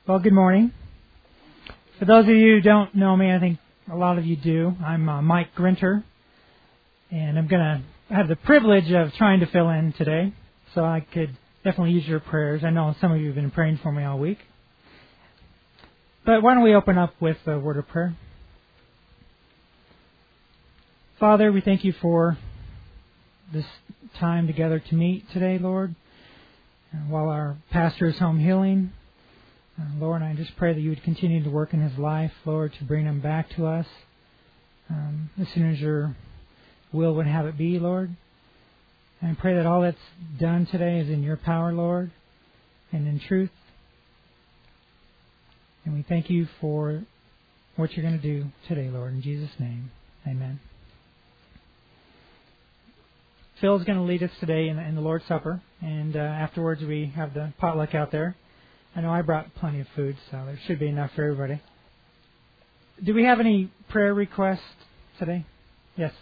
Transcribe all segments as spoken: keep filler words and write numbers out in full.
Well, good morning. For those of you who don't know me, I think a lot of you do. I'm uh, Mike Grinter, and I'm going to have the privilege of trying to fill in today, so I could definitely use your prayers. I know some of you have been praying for me all week. But why don't we open up with a word of prayer? Father, we thank you for this time together to meet today, Lord, while our pastor is home healing. Uh, Lord, I just pray that you would continue to work in his life, Lord, to bring him back to us um, as soon as your will would have it be, Lord. And I pray that all that's done today is in your power, Lord, and in truth. And we thank you for what you're going to do today, Lord. In Jesus' name, amen. Phil's going to lead us today in the, in the Lord's Supper, and uh, afterwards we have the potluck out there. I know I brought plenty of food, so there should be enough for everybody. Do we have any prayer requests today? Yes.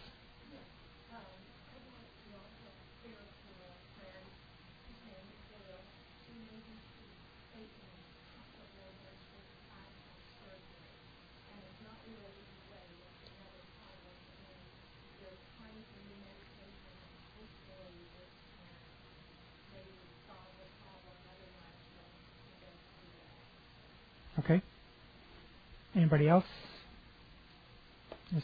Okay. Anybody else? Yes.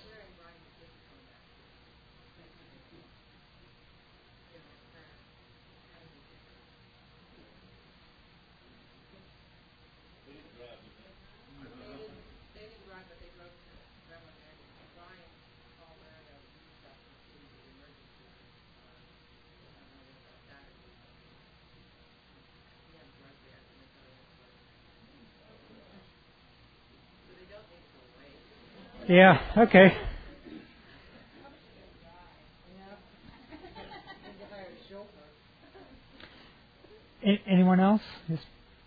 Yeah, okay. A- anyone else? Yes.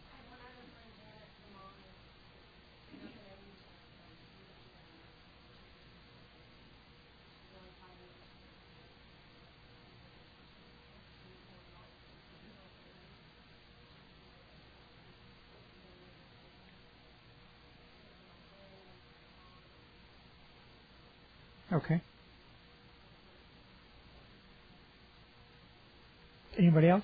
Okay. Anybody else?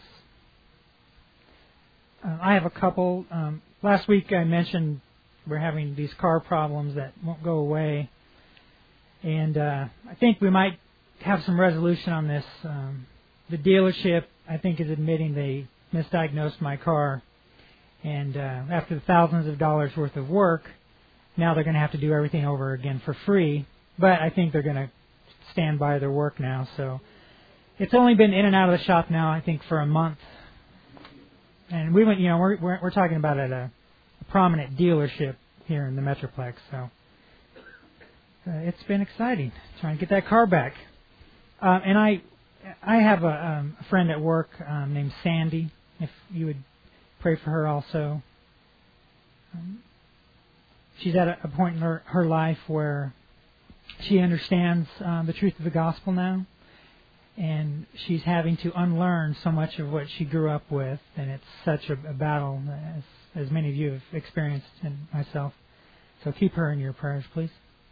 Uh, I have a couple. Um, last week I mentioned we're having these car problems that won't go away. And uh, I think we might have some resolution on this. Um, the dealership, I think, is admitting they misdiagnosed my car. And uh, after the thousands of dollars worth of work, now they're going to have to do everything over again for free. But I think they're going to stand by their work now. So it's only been in and out of the shop now, I think, for a month. And we went, you know, we're we're, we're talking about at a, a prominent dealership here in the Metroplex. So uh, it's been exciting trying to get that car back. Uh, and I I have a, um, a friend at work um, named Sandy. If you would pray for her also. Um, she's at a, a point in her, her life where she understands um, the truth of the gospel now, and she's having to unlearn so much of what she grew up with, and it's such a, a battle, as, as many of you have experienced, and myself. So keep her in your prayers, please.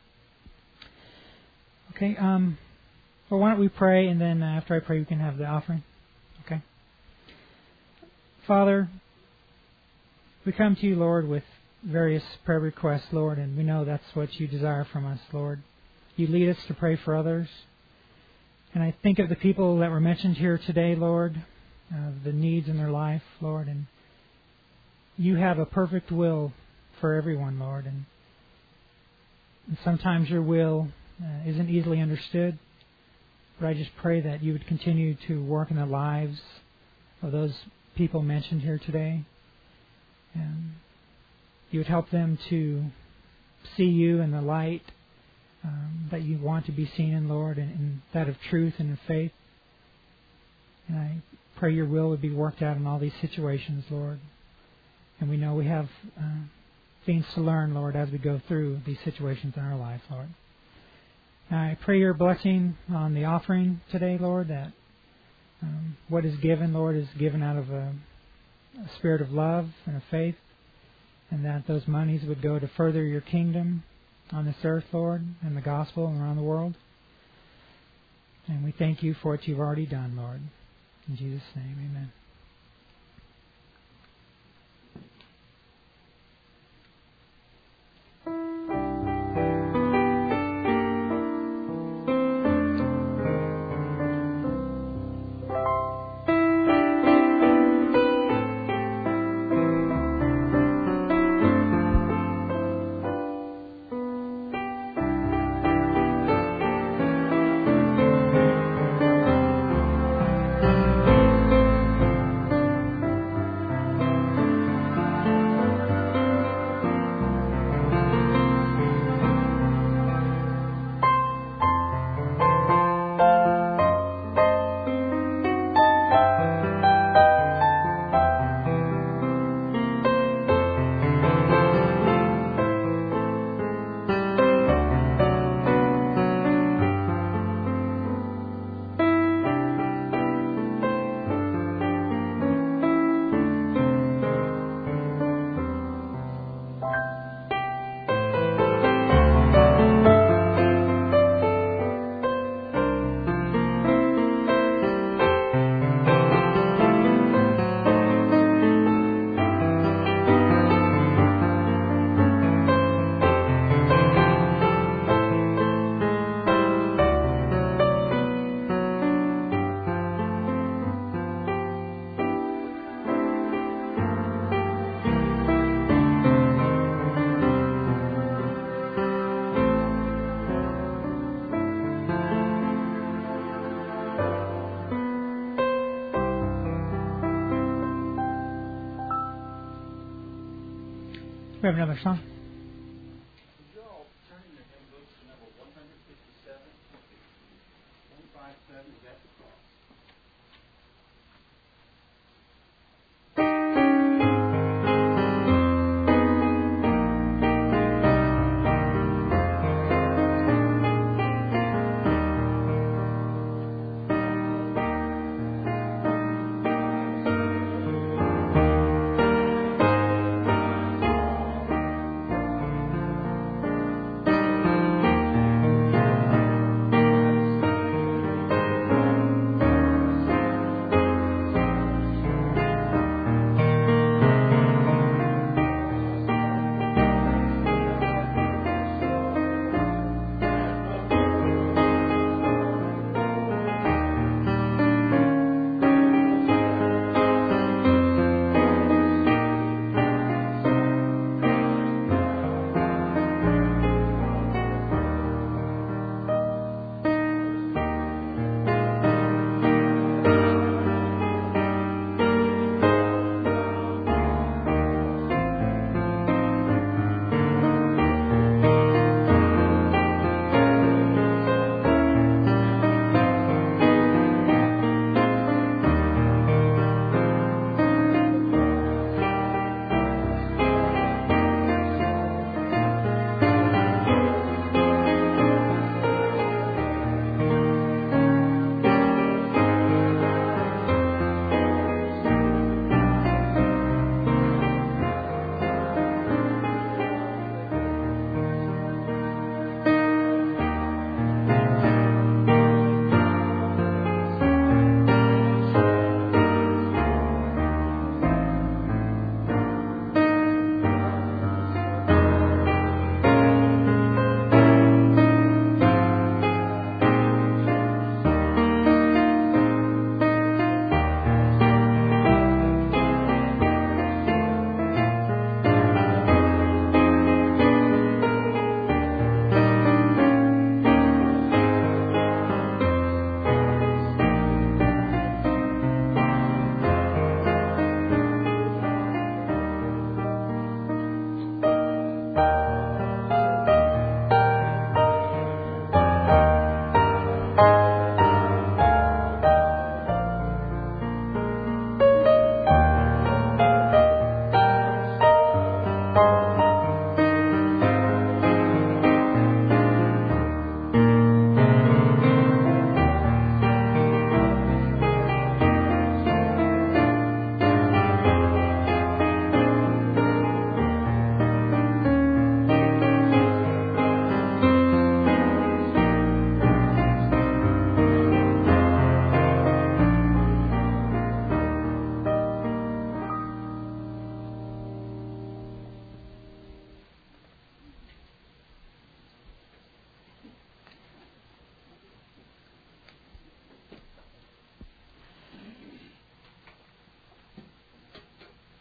Okay, um, well, why don't we pray, and then after I pray, we can have the offering. Okay. Father, we come to you, Lord, with various prayer requests, Lord, and we know that's what you desire from us, Lord. You lead us to pray for others. And I think of the people that were mentioned here today, Lord, uh, the needs in their life, Lord, and you have a perfect will for everyone, Lord, and, and sometimes your will uh, isn't easily understood, but I just pray that you would continue to work in the lives of those people mentioned here today, and you would help them to see you in the light Um, that you want to be seen in, Lord, and, and that of truth and of faith. And I pray your will would be worked out in all these situations, Lord. And we know we have uh, things to learn, Lord, as we go through these situations in our life, Lord. And I pray your blessing on the offering today, Lord, that um, what is given, Lord, is given out of a, a spirit of love and of faith. and that those monies would go to further your kingdom on this earth, Lord, and the gospel around the world. And we thank you for what you've already done, Lord. In Jesus' name, amen. We have another song. Would you all turn in your hymn books to number one fifty-seven? one fifty-seven is at the cross. Thank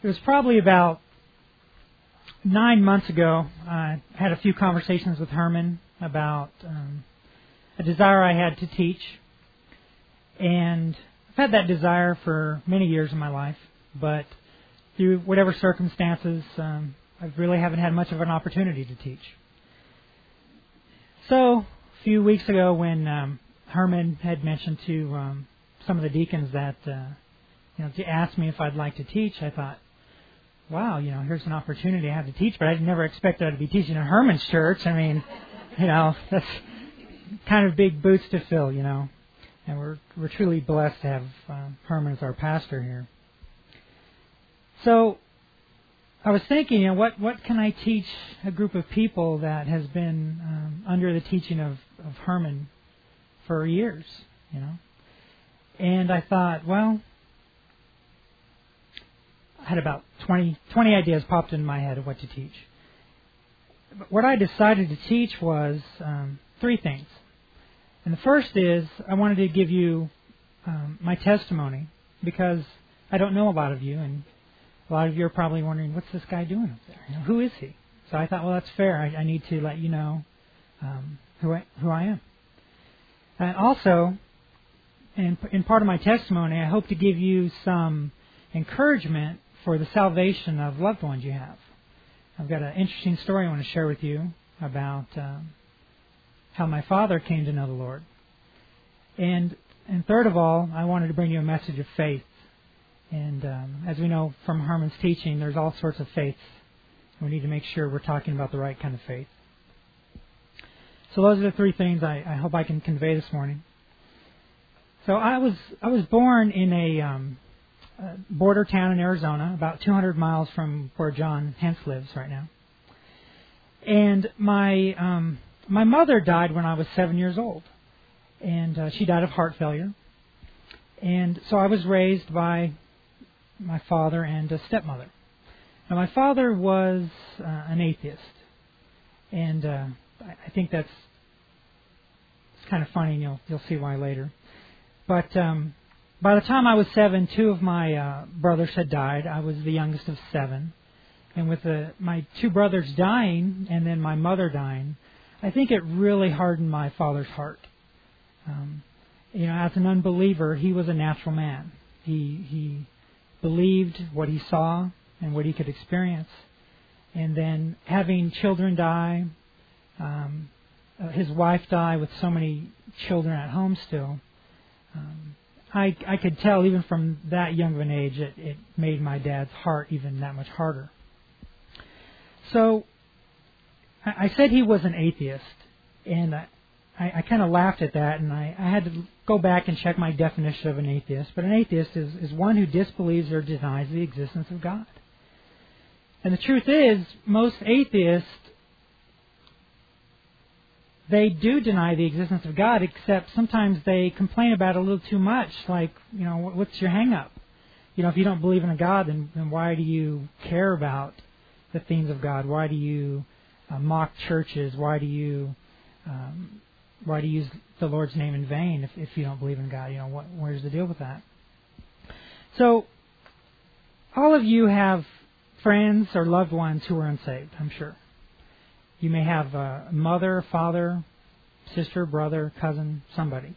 it was probably about nine months ago. I had a few conversations with Herman about um, a desire I had to teach. And I've had that desire for many years in my life, but through whatever circumstances, um, I really haven't had much of an opportunity to teach. So, a few weeks ago when um, Herman had mentioned to um, some of the deacons that, uh, you know, to ask me if I'd like to teach, I thought, wow, you know, here's an opportunity I have to teach, but I never expected I'd be teaching at Herman's church. I mean, you know, that's kind of big boots to fill, you know. And we're we're truly blessed to have uh, Herman as our pastor here. So I was thinking, you know, what, what can I teach a group of people that has been um, under the teaching of, of Herman for years, you know? And I thought, well, I had about twenty, twenty ideas popped in my head of what to teach. But what I decided to teach was um, three things. And the first is I wanted to give you um, my testimony because I don't know a lot of you, and a lot of you are probably wondering, what's this guy doing up there? You know, who is he? So I thought, well, that's fair. I, I need to let you know um, who I, who I am. And also, in, in part of my testimony, I hope to give you some encouragement for the salvation of loved ones you have. I've got an interesting story I want to share with you about um, how my father came to know the Lord. And and third of all, I wanted to bring you a message of faith. And um, as we know from Herman's teaching, there's all sorts of faiths. We need to make sure we're talking about the right kind of faith. So those are the three things I, I hope I can convey this morning. So I was I was born in a, um, a border town in Arizona, about two hundred miles from where John Hentz lives right now. And my um, my mother died when I was seven years old, and uh, she died of heart failure. And so I was raised by my father and a stepmother. Now, my father was uh, an atheist, and uh, I think that's it's kind of funny, and you'll, you'll see why later. But um, by the time I was seven, two of my uh, brothers had died. I was the youngest of seven. And with the, my two brothers dying and then my mother dying, I think it really hardened my father's heart. Um, you know, as an unbeliever, he was a natural man. He he believed what he saw and what he could experience. And then having children die, um, uh, his wife die with so many children at home still, um, I, I could tell even from that young of an age it, it made my dad's heart even that much harder. So I, I said he was an atheist, and I, I, I kind of laughed at that, and I, I had to go back and check my definition of an atheist. But an atheist is, is one who disbelieves or denies the existence of God. And the truth is, most atheists, they do deny the existence of God, except sometimes they complain about it a little too much. Like, you know, what's your hang-up? You know, if you don't believe in a God, then, then why do you care about the things of God? Why do you uh, mock churches? Why do you um, why do you use the Lord's name in vain if, if you don't believe in God? You know, what, where's the deal with that? So, all of you have friends or loved ones who are unsaved, I'm sure. You may have a mother, father, sister, brother, cousin, somebody.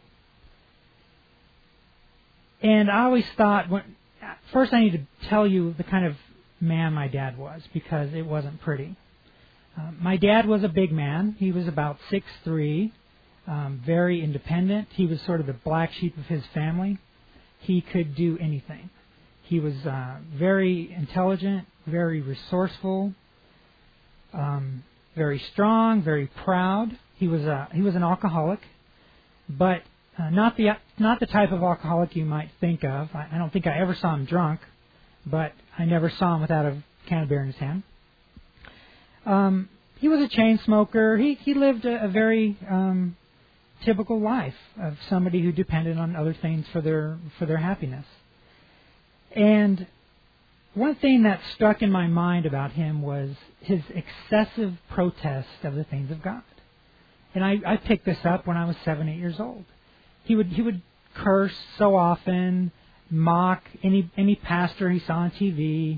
And I always thought, when, first I need to tell you the kind of man my dad was, because it wasn't pretty. Uh, my dad was a big man. He was about six three, um, very independent. He was sort of the black sheep of his family. He could do anything. He was uh, very intelligent, very resourceful, um, very strong, very proud. He was a, he was an alcoholic, but uh, not the not the type of alcoholic you might think of. I, I don't think I ever saw him drunk, but I never saw him without a can of beer in his hand. Um, he was a chain smoker. He he lived a, a very um, typical life of somebody who depended on other things for their for their happiness. And one thing that struck in my mind about him was his excessive protest of the things of God. And I, I picked this up when I was seven, eight years old. He would he would curse so often, mock any any pastor he saw on T V.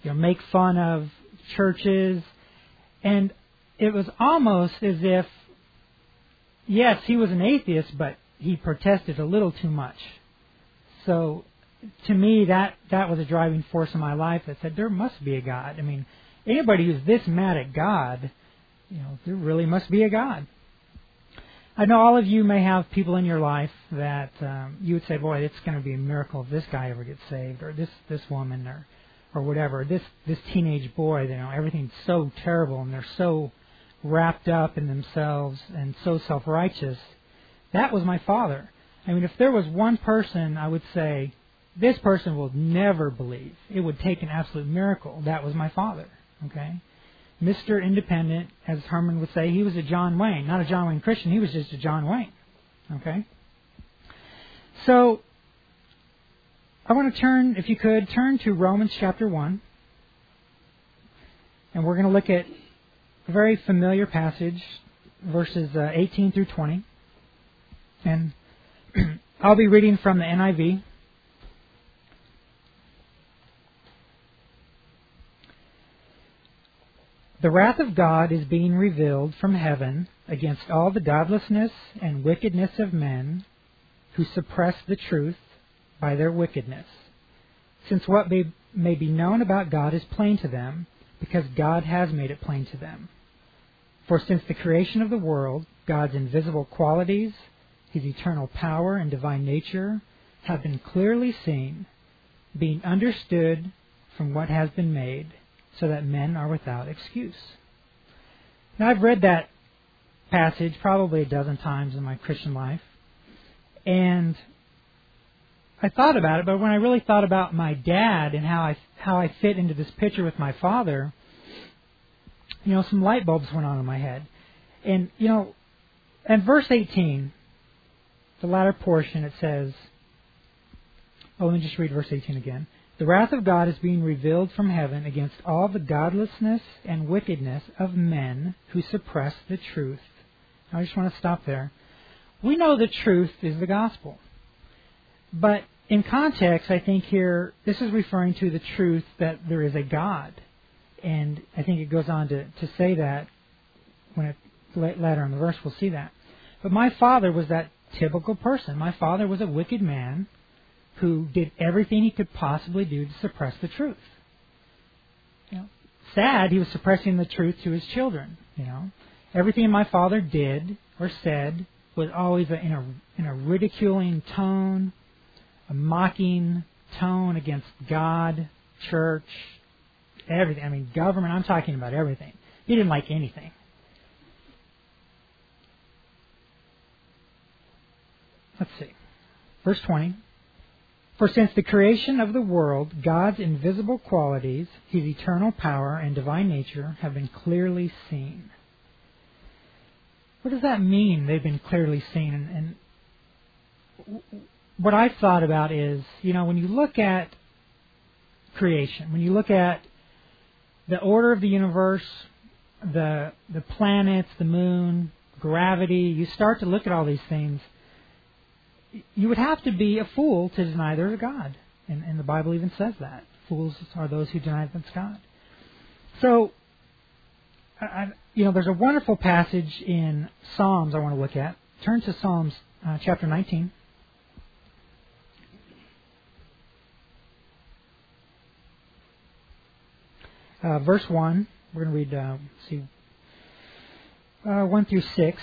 you know, make fun of churches. And it was almost as if, yes, he was an atheist, but he protested a little too much. So to me, that, that was a driving force in my life that said there must be a God. I mean, anybody who's this mad at God, you know, there really must be a God. I know all of you may have people in your life that um, you would say, boy, it's going to be a miracle if this guy ever gets saved, or this this woman, or or whatever. This this teenage boy, you know, everything's so terrible, and they're so wrapped up in themselves and so self-righteous. That was my father. I mean, if there was one person I would say, this person will never believe, it would take an absolute miracle, that was my father. Okay? Mister Independent, as Herman would say, he was a John Wayne. Not a John Wayne Christian, he was just a John Wayne. Okay? So, I want to turn, if you could, turn to Romans chapter one. And we're going to look at a very familiar passage, verses uh, eighteen through twenty. And I'll be reading from the N I V. The wrath of God is being revealed from heaven against all the godlessness and wickedness of men who suppress the truth by their wickedness, since what may, may be known about God is plain to them, because God has made it plain to them. For since the creation of the world, God's invisible qualities, His eternal power and divine nature, have been clearly seen, being understood from what has been made, so that men are without excuse. Now, I've read that passage probably a dozen times in my Christian life, and I thought about it, but when I really thought about my dad and how I how I fit into this picture with my father, you know, some light bulbs went on in my head. And, you know, in verse eighteen, the latter portion, it says, oh, let me just read verse eighteen again. The wrath of God is being revealed from heaven against all the godlessness and wickedness of men who suppress the truth. I just want to stop there. We know the truth is the gospel. But in context, I think here, this is referring to the truth that there is a God. And I think it goes on to, to say that when it, later in the verse we'll see that. But my father was that typical person. My father was a wicked man who did everything he could possibly do to suppress the truth. You know, sad, he was suppressing the truth to his children. You know, everything my father did or said was always in a in a ridiculing tone, a mocking tone against God, church, everything. I mean, government. I'm talking about everything. He didn't like anything. Let's see, verse twenty. For since the creation of the world, God's invisible qualities, His eternal power and divine nature, have been clearly seen. What does that mean, they've been clearly seen? And, and what I've thought about is, you know, when you look at creation, when you look at the order of the universe, the the planets, the moon, gravity, you start to look at all these things, you would have to be a fool to deny there's a God. And, and the Bible even says that. Fools are those who deny there's God. So, I, you know, there's a wonderful passage in Psalms I want to look at. Turn to Psalms uh, chapter nineteen. Uh, verse one. We're going to read, uh, see, uh, one through six.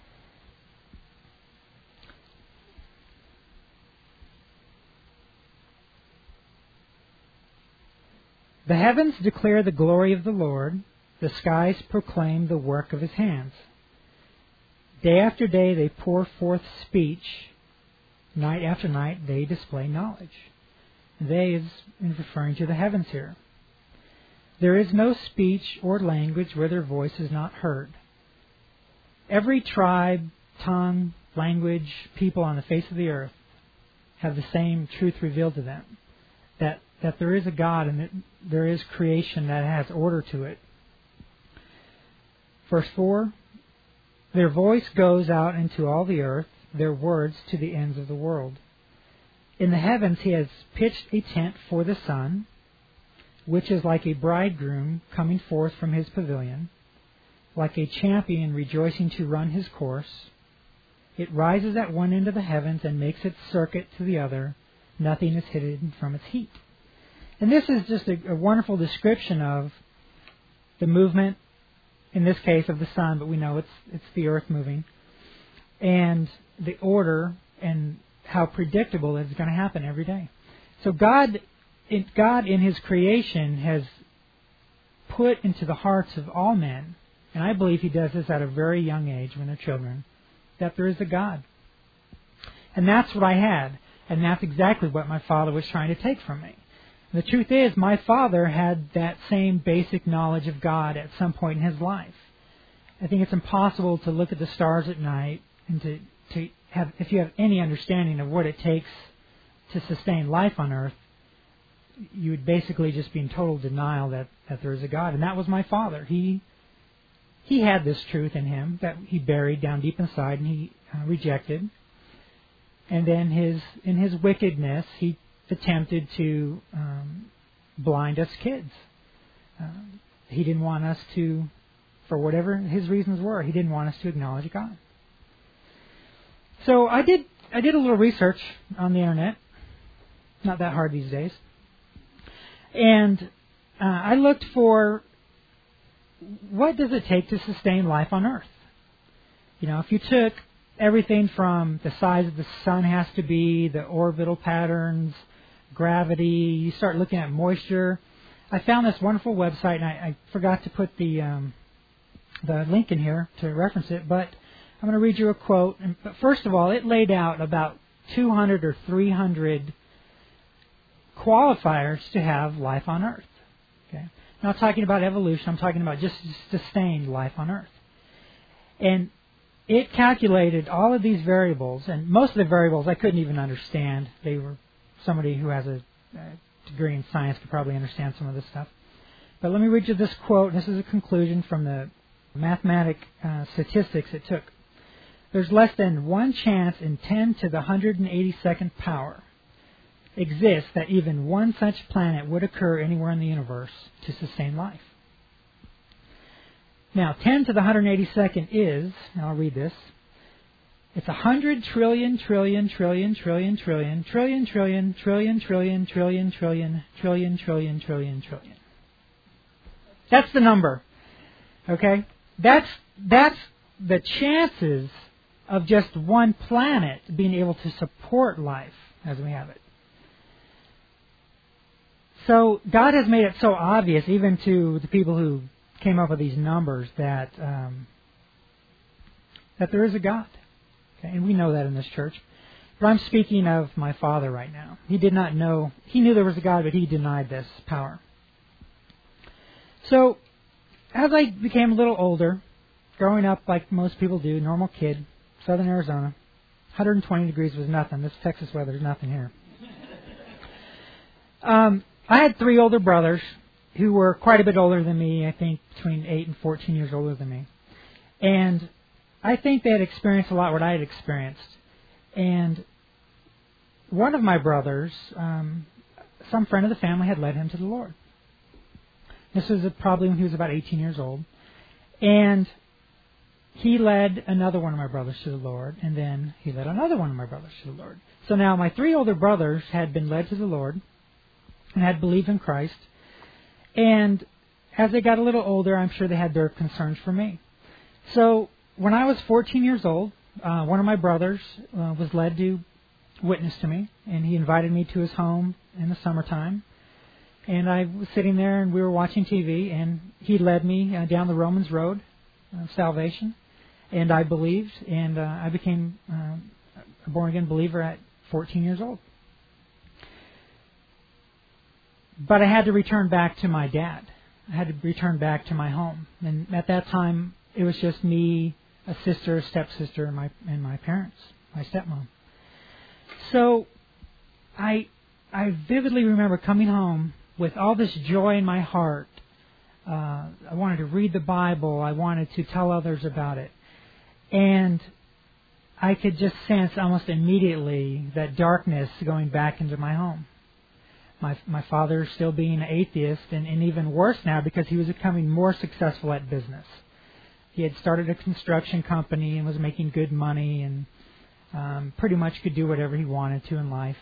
The heavens declare the glory of the Lord. The skies proclaim the work of His hands. Day after day they pour forth speech. Night after night they display knowledge. They is referring to the heavens here. There is no speech or language where their voice is not heard. Every tribe, tongue, language, people on the face of the earth have the same truth revealed to them. That that there is a God and that there is creation that has order to it. Verse four, their voice goes out into all the earth, their words to the ends of the world. In the heavens He has pitched a tent for the sun, which is like a bridegroom coming forth from his pavilion, like a champion rejoicing to run his course. It rises at one end of the heavens and makes its circuit to the other. Nothing is hidden from its heat. And this is just a, a wonderful description of the movement, in this case of the sun, but we know it's it's the earth moving, and the order and how predictable it's going to happen every day. So God, it, God in His creation has put into the hearts of all men, and I believe He does this at a very young age when they're children, that there is a God. And that's what I had, and that's exactly what my father was trying to take from me. The truth is, my father had that same basic knowledge of God at some point in his life. I think it's impossible to look at the stars at night and to, to have, if you have any understanding of what it takes to sustain life on earth, you would basically just be in total denial that, that there is a God. And that was my father. He he had this truth in him that he buried down deep inside and he uh, rejected. And then his in his wickedness, he attempted to um, blind us kids. Uh, he didn't want us to, for whatever his reasons were, he didn't want us to acknowledge God. So I did I did a little research on the internet. Not that hard these days. And uh, I looked for what does it take to sustain life on Earth? You know, if you took everything from the size of the sun has to be, the orbital patterns, gravity, you start looking at moisture. I found this wonderful website, and I, I forgot to put the um, the link in here to reference it, but I'm going to read you a quote. And, but first of all, it laid out about two hundred or three hundred qualifiers to have life on Earth. Okay, not talking about evolution. I'm talking about just sustained life on Earth. And it calculated all of these variables, and most of the variables I couldn't even understand. They were somebody who has a, a degree in science could probably understand some of this stuff. But let me read you this quote. This is a conclusion from the mathematic uh, statistics it took. There's less than one chance in ten to the one hundred eighty-second power exists that even one such planet would occur anywhere in the universe to sustain life. Now, ten to the one hundred eighty-second is, and I'll read this, it's one hundred trillion, trillion, trillion, trillion, trillion, trillion, trillion, trillion, trillion, trillion, trillion, trillion, trillion, trillion, trillion. That's the number. Okay? That's that's the chances of just one planet being able to support life as we have it. So God has made it so obvious, even to the people who came up with these numbers, that um, that there is a God. Okay? And we know that in this church. But I'm speaking of my father right now. He did not know. He knew there was a God, but he denied this power. So, as I became a little older, growing up like most people do, normal kid, southern Arizona, one hundred twenty degrees was nothing. This Texas weather is nothing here. Um, I had three older brothers who were quite a bit older than me, I think between eight and fourteen years older than me. And I think they had experienced a lot what I had experienced. And one of my brothers, um, some friend of the family had led him to the Lord. This was probably when he was about eighteen years old. And he led another one of my brothers to the Lord, and then he led another one of my brothers to the Lord. So now my three older brothers had been led to the Lord and had believed in Christ. And as they got a little older, I'm sure they had their concerns for me. So when I was fourteen years old, uh, one of my brothers uh, was led to witness to me, and he invited me to his home in the summertime. And I was sitting there, and we were watching T V, and he led me uh, down the Romans road of salvation. And I believed, and uh, I became uh, a born-again believer at fourteen years old. But I had to return back to my dad. I had to return back to my home. And at that time, it was just me, a sister, a stepsister, and my and my parents, my stepmom. So I I vividly remember coming home with all this joy in my heart. Uh, I wanted to read the Bible. I wanted to tell others about it. And I could just sense almost immediately that darkness going back into my home. My my father still being an atheist, and, and even worse now because he was becoming more successful at business. He had started a construction company and was making good money and um, pretty much could do whatever he wanted to in life.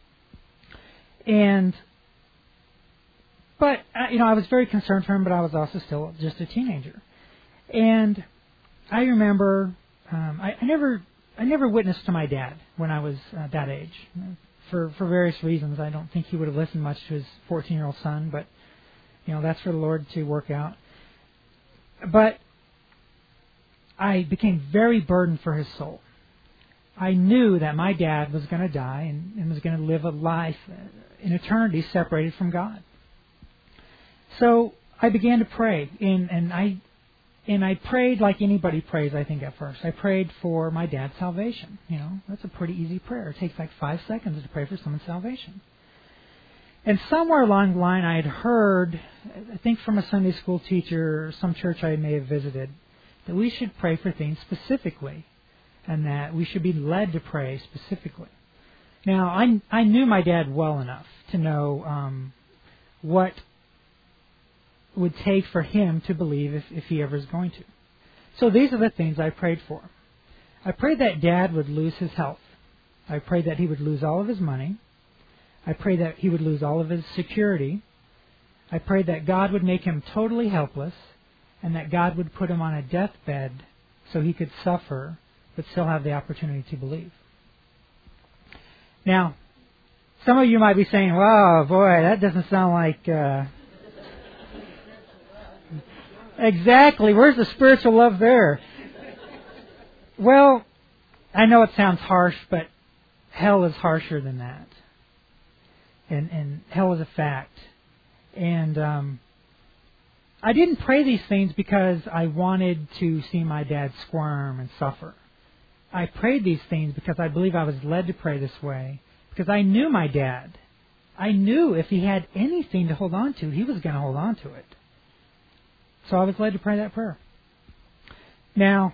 And, but, uh, you know, I was very concerned for him, but I was also still just a teenager. And I remember, um, I, I never, I never witnessed to my dad when I was uh, that age. For, for various reasons. I don't think he would have listened much to his fourteen-year-old son, but, you know, that's for the Lord to work out. But I became very burdened for his soul. I knew that my dad was going to die and, and was going to live a life in eternity separated from God. So I began to pray, and, and I and I prayed like anybody prays, I think, at first. I prayed for my dad's salvation. You know, that's a pretty easy prayer. It takes like five seconds to pray for someone's salvation. And somewhere along the line I had heard, I think from a Sunday school teacher or some church I may have visited, that we should pray for things specifically and that we should be led to pray specifically. Now, I, I knew my dad well enough to know um, what would take for him to believe if, if he ever is going to. So these are the things I prayed for. I prayed that Dad would lose his health. I prayed that he would lose all of his money. I prayed that he would lose all of his security. I prayed that God would make him totally helpless and that God would put him on a deathbed so he could suffer but still have the opportunity to believe. Now, some of you might be saying, wow, boy, that doesn't sound like... Uh, Exactly. Where's the spiritual love there? Well, I know it sounds harsh, but hell is harsher than that. And, and hell is a fact. And um, I didn't pray these things because I wanted to see my dad squirm and suffer. I prayed these things because I believe I was led to pray this way. Because I knew my dad. I knew if he had anything to hold on to, he was going to hold on to it. So I was led to pray that prayer. Now,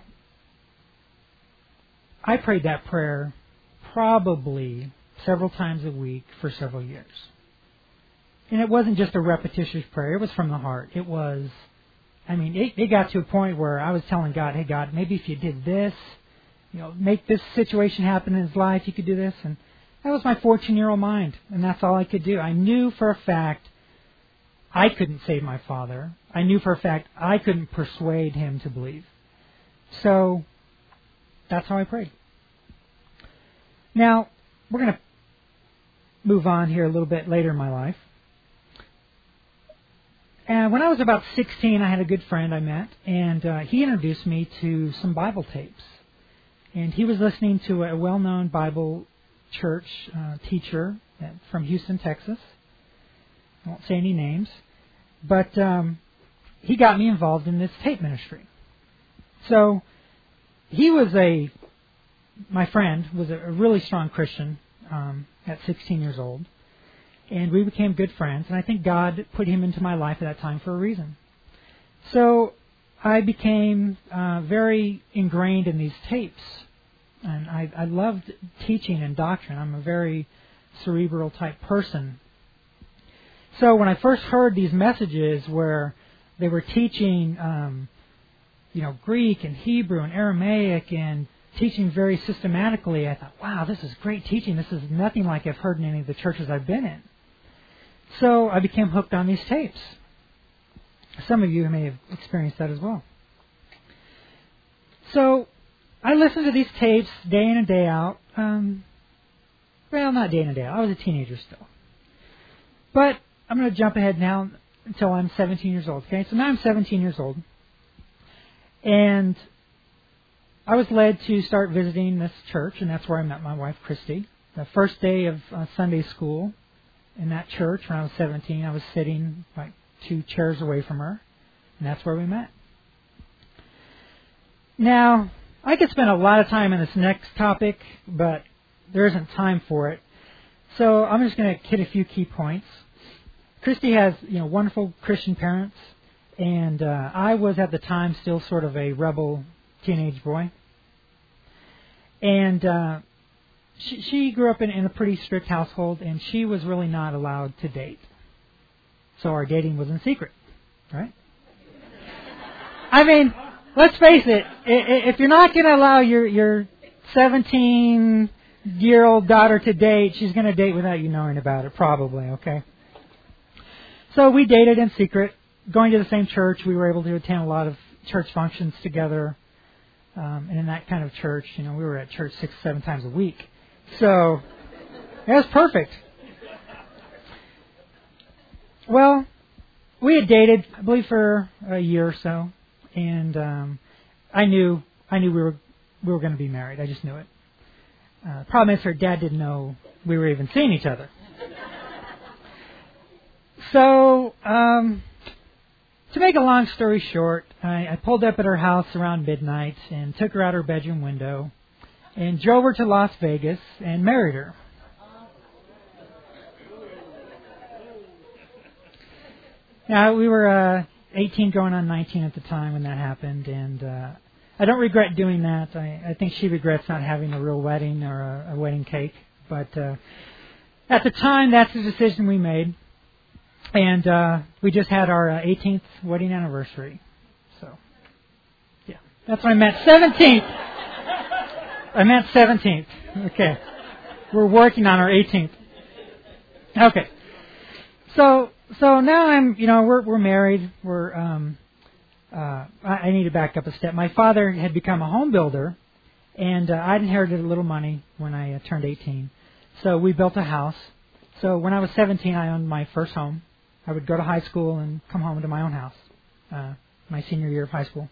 I prayed that prayer probably several times a week for several years. And it wasn't just a repetitious prayer. It was from the heart. It was, I mean, it, it got to a point where I was telling God, hey, God, maybe if you did this, you know, make this situation happen in his life, you could do this. And that was my fourteen-year-old mind. And that's all I could do. I knew for a fact I couldn't save my father. I knew for a fact I couldn't persuade him to believe. So that's how I prayed. Now, we're going to move on here a little bit later in my life. And when I was about sixteen, I had a good friend I met, and uh, he introduced me to some Bible tapes. And he was listening to a well-known Bible church uh, teacher from Houston, Texas. I won't say any names. But um, he got me involved in this tape ministry. So he was a, my friend was a, a really strong Christian um, at sixteen years old. And we became good friends. And I think God put him into my life at that time for a reason. So I became uh, very ingrained in these tapes. And I, I loved teaching and doctrine. I'm a very cerebral type person. So when I first heard these messages where they were teaching, um, you know, Greek and Hebrew and Aramaic and teaching very systematically, I thought, wow, this is great teaching. This is nothing like I've heard in any of the churches I've been in. So I became hooked on these tapes. Some of you may have experienced that as well. So I listened to these tapes day in and day out. Um, well, not day in and day out. I was a teenager still. But I'm going to jump ahead now until I'm seventeen years old. Okay, so now I'm seventeen years old. And I was led to start visiting this church, and that's where I met my wife, Christy. The first day of uh, Sunday school in that church when I was seventeen, I was sitting like two chairs away from her, and that's where we met. Now, I could spend a lot of time on this next topic, but there isn't time for it. So I'm just going to hit a few key points. Christy has, you know, wonderful Christian parents, and uh, I was at the time still sort of a rebel teenage boy. And uh, she, she grew up in, in a pretty strict household, and she was really not allowed to date. So our dating was in secret, right? I mean, let's face it. If you're not going to allow your your seventeen-year-old daughter to date, she's going to date without you knowing about it, probably. Okay. So we dated in secret, going to the same church. We were able to attend a lot of church functions together. Um, and in that kind of church, you know, we were at church six, seven times a week. So it was perfect. Well, we had dated, I believe, for a year or so, and um, I knew, I knew we were we were going to be married. I just knew it. Uh, problem is, her dad didn't know we were even seeing each other. So, um, to make a long story short, I, I pulled up at her house around midnight and took her out her bedroom window and drove her to Las Vegas and married her. Now, we were uh, eighteen going on nineteen at the time when that happened, and uh, I don't regret doing that. I, I think she regrets not having a real wedding or a, a wedding cake. But uh, at the time, that's the decision we made. And uh, we just had our uh, eighteenth wedding anniversary. So, yeah. That's what I meant. seventeenth. I meant seventeenth. Okay. We're working on our eighteenth. Okay. So, so now I'm, you know, we're we're married. We're, um, uh, I, I need to back up a step. My father had become a home builder, and uh, I'd inherited a little money when I uh, turned eighteen. So we built a house. So when I was seventeen, I owned my first home. I would go to high school and come home to my own house, uh, my senior year of high school.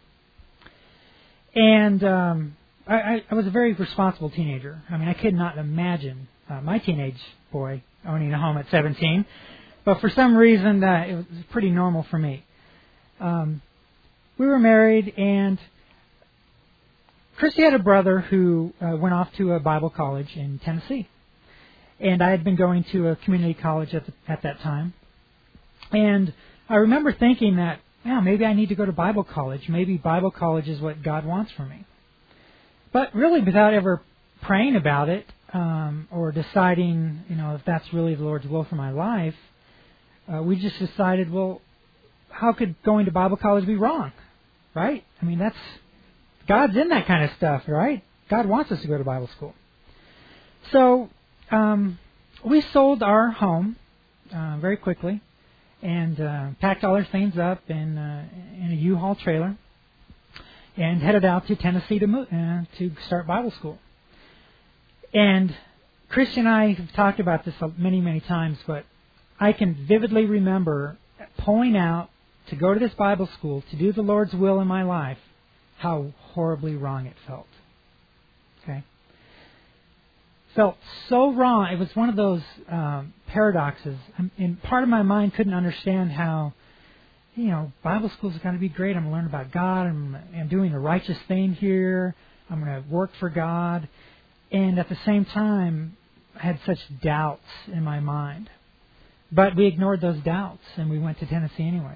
And um, I, I, I was a very responsible teenager. I mean, I could not imagine uh, my teenage boy owning a home at seventeen. But for some reason, uh, it was pretty normal for me. Um, we were married, and Christy had a brother who uh, went off to a Bible college in Tennessee. And I had been going to a community college at, the, at that time. And I remember thinking that, yeah, maybe I need to go to Bible college. Maybe Bible college is what God wants for me. But really, without ever praying about it um, or deciding, you know, if that's really the Lord's will for my life, uh, we just decided, well, how could going to Bible college be wrong, right? I mean, that's God's in that kind of stuff, right? God wants us to go to Bible school. So um, we sold our home uh, very quickly. And uh, packed all our things up in uh, in a U-Haul trailer, and headed out to Tennessee to mo- uh, to start Bible school. And Christy and I have talked about this many, many times, but I can vividly remember pulling out to go to this Bible school to do the Lord's will in my life. How horribly wrong it felt. Okay. Felt so wrong. It was one of those um, paradoxes. And part of my mind couldn't understand how, you know, Bible school's got to be great. I'm going to learn about God. I'm, I'm doing the righteous thing here. I'm going to work for God. And at the same time, I had such doubts in my mind. But we ignored those doubts, and we went to Tennessee anyway.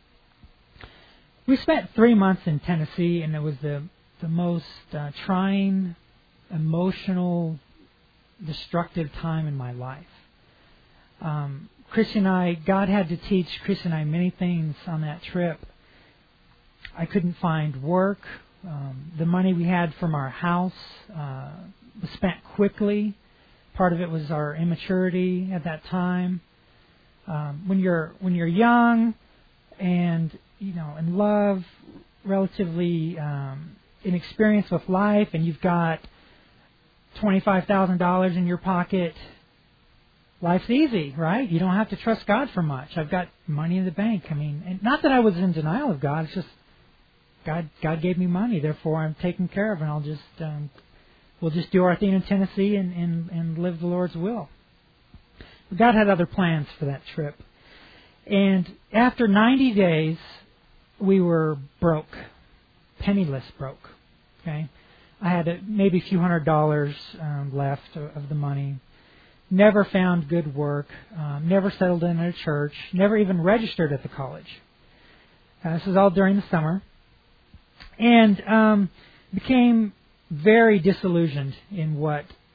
We spent three months in Tennessee, and it was the, the most uh, trying, emotional, destructive time in my life. Um, Chris and I, God had to teach Chris and I many things on that trip. I couldn't find work. Um, the money we had from our house uh, was spent quickly. Part of it was our immaturity at that time. Um, when you're when you're young and you know in love, relatively um, inexperienced with life, and you've got twenty-five thousand dollars in your pocket, life's easy, right? You don't have to trust God for much. I've got money in the bank. I mean, and not that I was in denial of God. It's just God. God gave me money, therefore I'm taken care of, and I'll just um, we'll just do our thing in Tennessee and, and, and live the Lord's will. But God had other plans for that trip, and after ninety days, we were broke, penniless broke. Okay. I had a, maybe a few hundred dollars um, left of, of the money. Never found good work. Um, never settled in at a church. Never even registered at the college. Uh, this was all during the summer. And um, became very disillusioned in what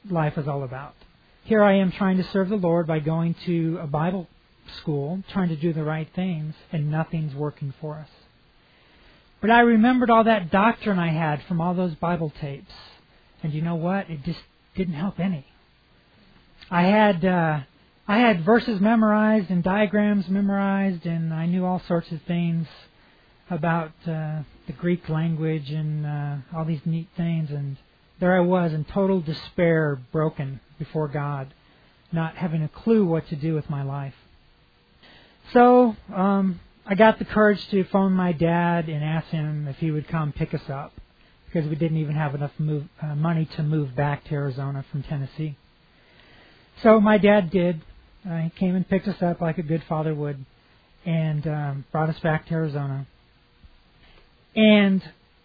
life was all about. Here I am trying to serve the Lord by going to a Bible school, trying to do the right things, and nothing's working for us. But I remembered all that doctrine I had from all those Bible tapes. And you know what? It just didn't help any. I had uh, I had verses memorized and diagrams memorized, and I knew all sorts of things about uh, the Greek language and uh, all these neat things. And there I was in total despair, broken before God, not having a clue what to do with my life. So um, I got the courage to phone my dad and ask him if he would come pick us up, because we didn't even have enough move, uh, money to move back to Arizona from Tennessee. So my dad did. Uh, he came and picked us up like a good father would, and um, brought us back to Arizona. And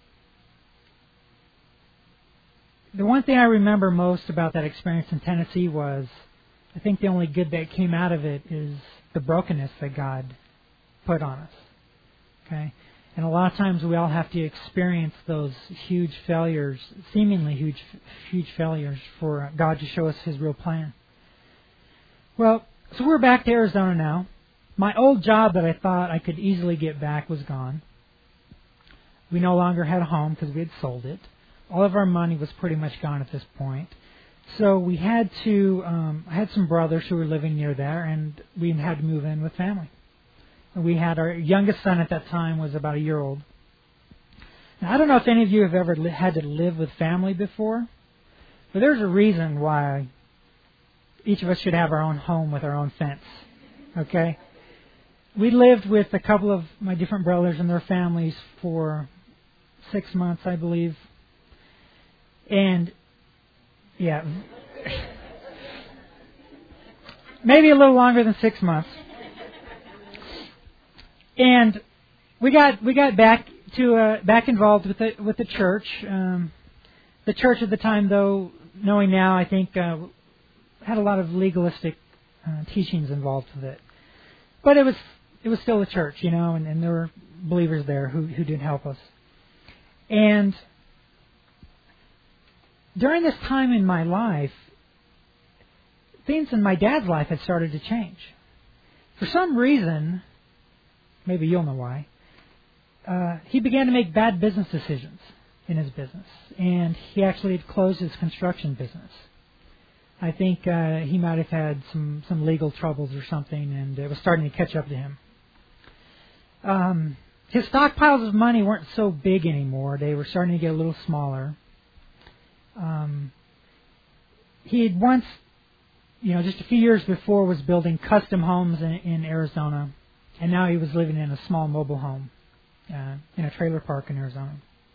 the one thing I remember most about that experience in Tennessee was, I think the only good that came out of it is the brokenness that God put on us. Okay? And a lot of times we all have to experience those huge failures, seemingly huge huge failures, for God to show us His real plan. Well, so we're back to Arizona now. My old job that I thought I could easily get back was gone. We no longer had a home because we had sold it. All of our money was pretty much gone at this point. So we had to, um, I had some brothers who were living near there, and we had to move in with family. And we had our youngest son at that time was about a year old. Now, I don't know if any of you have ever li- had to live with family before, but there's a reason why each of us should have our own home with our own fence. Okay? We lived with a couple of my different brothers and their families for six months, I believe. And yeah, maybe a little longer than six months. And we got we got back to uh, back involved with the with the church. Um, the church at the time, though, knowing now, I think uh, had a lot of legalistic uh, teachings involved with it. But it was it was still a church, you know, and, and there were believers there who who did help us. And during this time in my life, things in my dad's life had started to change. For some reason, maybe you'll know why, uh, he began to make bad business decisions in his business. And he actually had closed his construction business. I think uh, he might have had some, some legal troubles or something, and it was starting to catch up to him. Um, his stockpiles of money weren't so big anymore. They were starting to get a little smaller. Um, he had once, you know, just a few years before was building custom homes in, in Arizona, and now he was living in a small mobile home uh, in a trailer park in Arizona.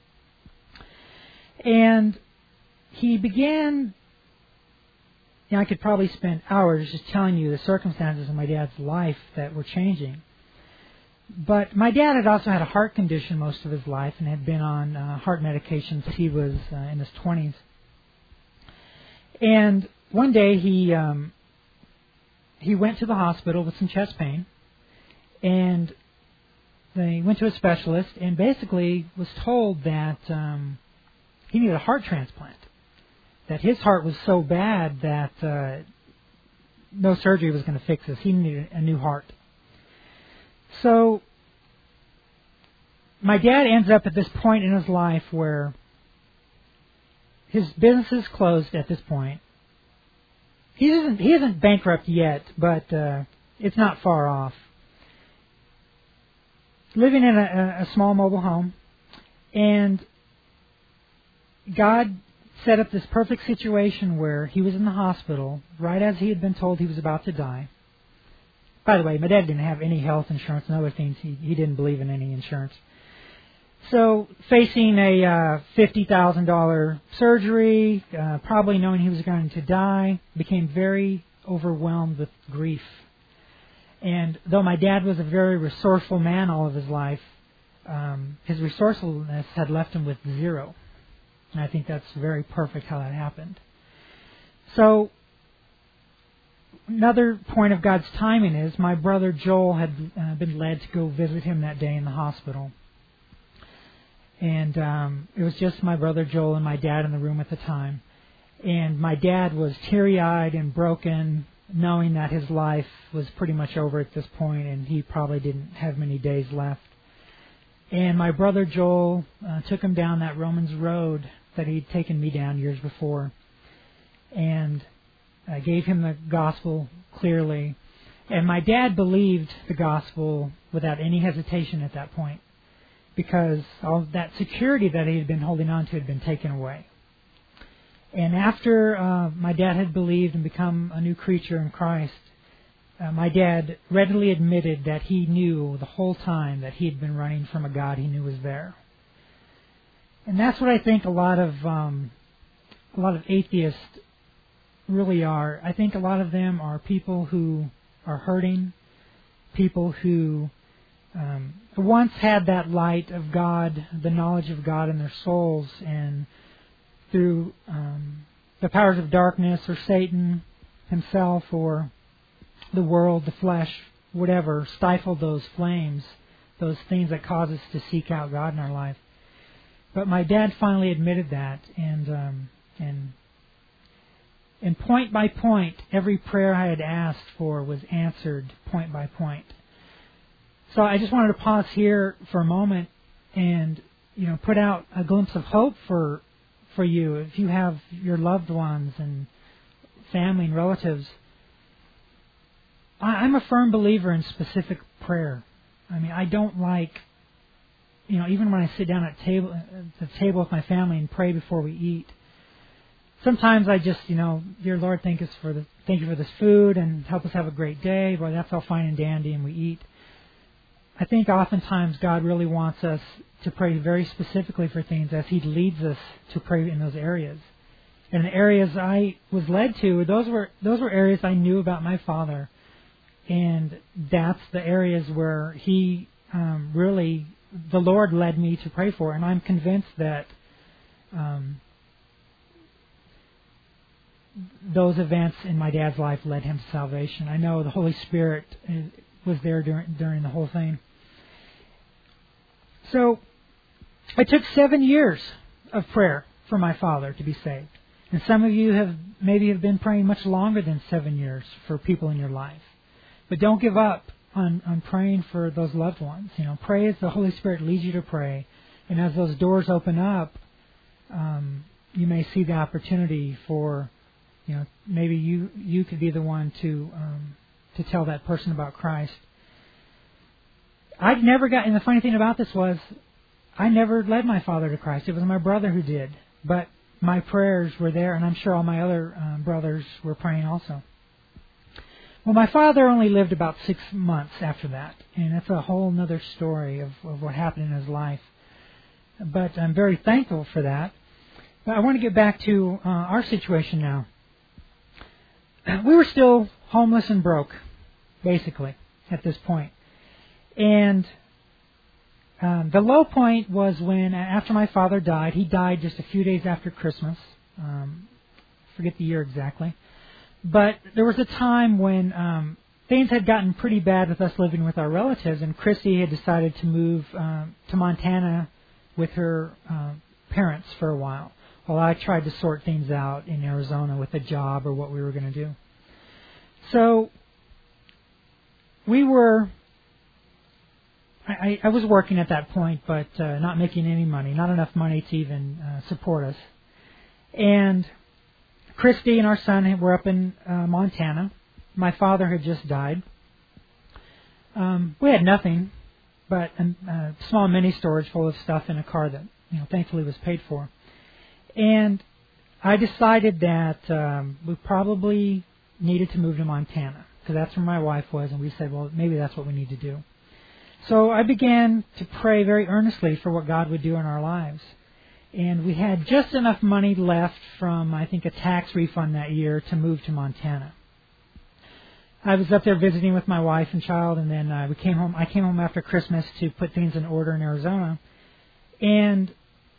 And he began, you know, I could probably spend hours just telling you the circumstances of my dad's life that were changing. But my dad had also had a heart condition most of his life and had been on uh, heart medication since he was uh, in his twenties. And one day he um, he went to the hospital with some chest pain, and they went to a specialist and basically was told that um, he needed a heart transplant. That his heart was so bad that uh, no surgery was going to fix this. He needed a new heart. So my dad ends up at this point in his life where his business is closed at this point. He isn't he isn't bankrupt yet, but uh, it's not far off. Living in a, a small mobile home, and God set up this perfect situation where he was in the hospital right as he had been told he was about to die. By the way, my dad didn't have any health insurance and other things. He, he didn't believe in any insurance. So facing a uh, fifty thousand dollars surgery, uh, probably knowing he was going to die, became very overwhelmed with grief. And though my dad was a very resourceful man all of his life, um, his resourcefulness had left him with zero. And I think that's very perfect how that happened. So another point of God's timing is my brother Joel had uh, been led to go visit him that day in the hospital. And um, it was just my brother Joel and my dad in the room at the time. And my dad was teary-eyed and broken, knowing that his life was pretty much over at this point, and he probably didn't have many days left. And my brother Joel uh, took him down that Romans road that he'd taken me down years before, and uh, gave him the gospel clearly. And my dad believed the gospel without any hesitation at that point, because all that security that he had been holding on to had been taken away. And after uh, my dad had believed and become a new creature in Christ, uh, my dad readily admitted that he knew the whole time that he had been running from a God he knew was there. And that's what I think a lot of um, a lot of atheists really are. I think a lot of them are people who are hurting, people who um, once had that light of God, the knowledge of God in their souls, and through um, the powers of darkness or Satan himself or the world, the flesh, whatever, stifled those flames, those things that cause us to seek out God in our life. But my dad finally admitted that, and um, and and point by point, every prayer I had asked for was answered point by point. So I just wanted to pause here for a moment and, you know, put out a glimpse of hope for for you. If you have your loved ones and family and relatives, I, I'm a firm believer in specific prayer. I mean, I don't like, you know, even when I sit down at table at the table with my family and pray before we eat. Sometimes I just, you know, dear Lord, thank us for the thank you for this food and help us have a great day. Boy, that's all fine and dandy, and we eat. I think oftentimes God really wants us to pray very specifically for things as He leads us to pray in those areas. And the areas I was led to, those were those were areas I knew about my Father, and that's the areas where He um, really, the Lord led me to pray for, and I'm convinced that um, those events in my dad's life led him to salvation. I know the Holy Spirit was there during, during the whole thing. So it took seven years of prayer for my father to be saved. And some of you have maybe have been praying much longer than seven years for people in your life. But don't give up on, on praying for those loved ones. You know, pray as the Holy Spirit leads you to pray. And as those doors open up, um, you may see the opportunity for, you know, maybe you, you could be the one to um, to tell that person about Christ. I'd never got, and the funny thing about this was, I never led my father to Christ. It was my brother who did. But my prayers were there, and I'm sure all my other um, brothers were praying also. Well, my father only lived about six months after that, and that's a whole other story of, of what happened in his life. But I'm very thankful for that. But I want to get back to uh, our situation now. We were still homeless and broke, basically, at this point. And um, the low point was when, after my father died, he died just a few days after Christmas. Um, forget the year exactly. But there was a time when um, things had gotten pretty bad with us living with our relatives, and Christy had decided to move um, to Montana with her uh, parents for a while, while I tried to sort things out in Arizona with a job or what we were going to do. So we were, I, I was working at that point, but uh, not making any money, not enough money to even uh, support us. And Christy and our son were up in uh, Montana. My father had just died. Um, we had nothing but a, a small mini storage full of stuff in a car that, you know, thankfully was paid for. And I decided that um, we probably needed to move to Montana, because that's where my wife was, and we said, well, maybe that's what we need to do. So I began to pray very earnestly for what God would do in our lives. And we had just enough money left from, I think, a tax refund that year to move to Montana. I was up there visiting with my wife and child, and then uh, we came home. I came home after Christmas to put things in order in Arizona. And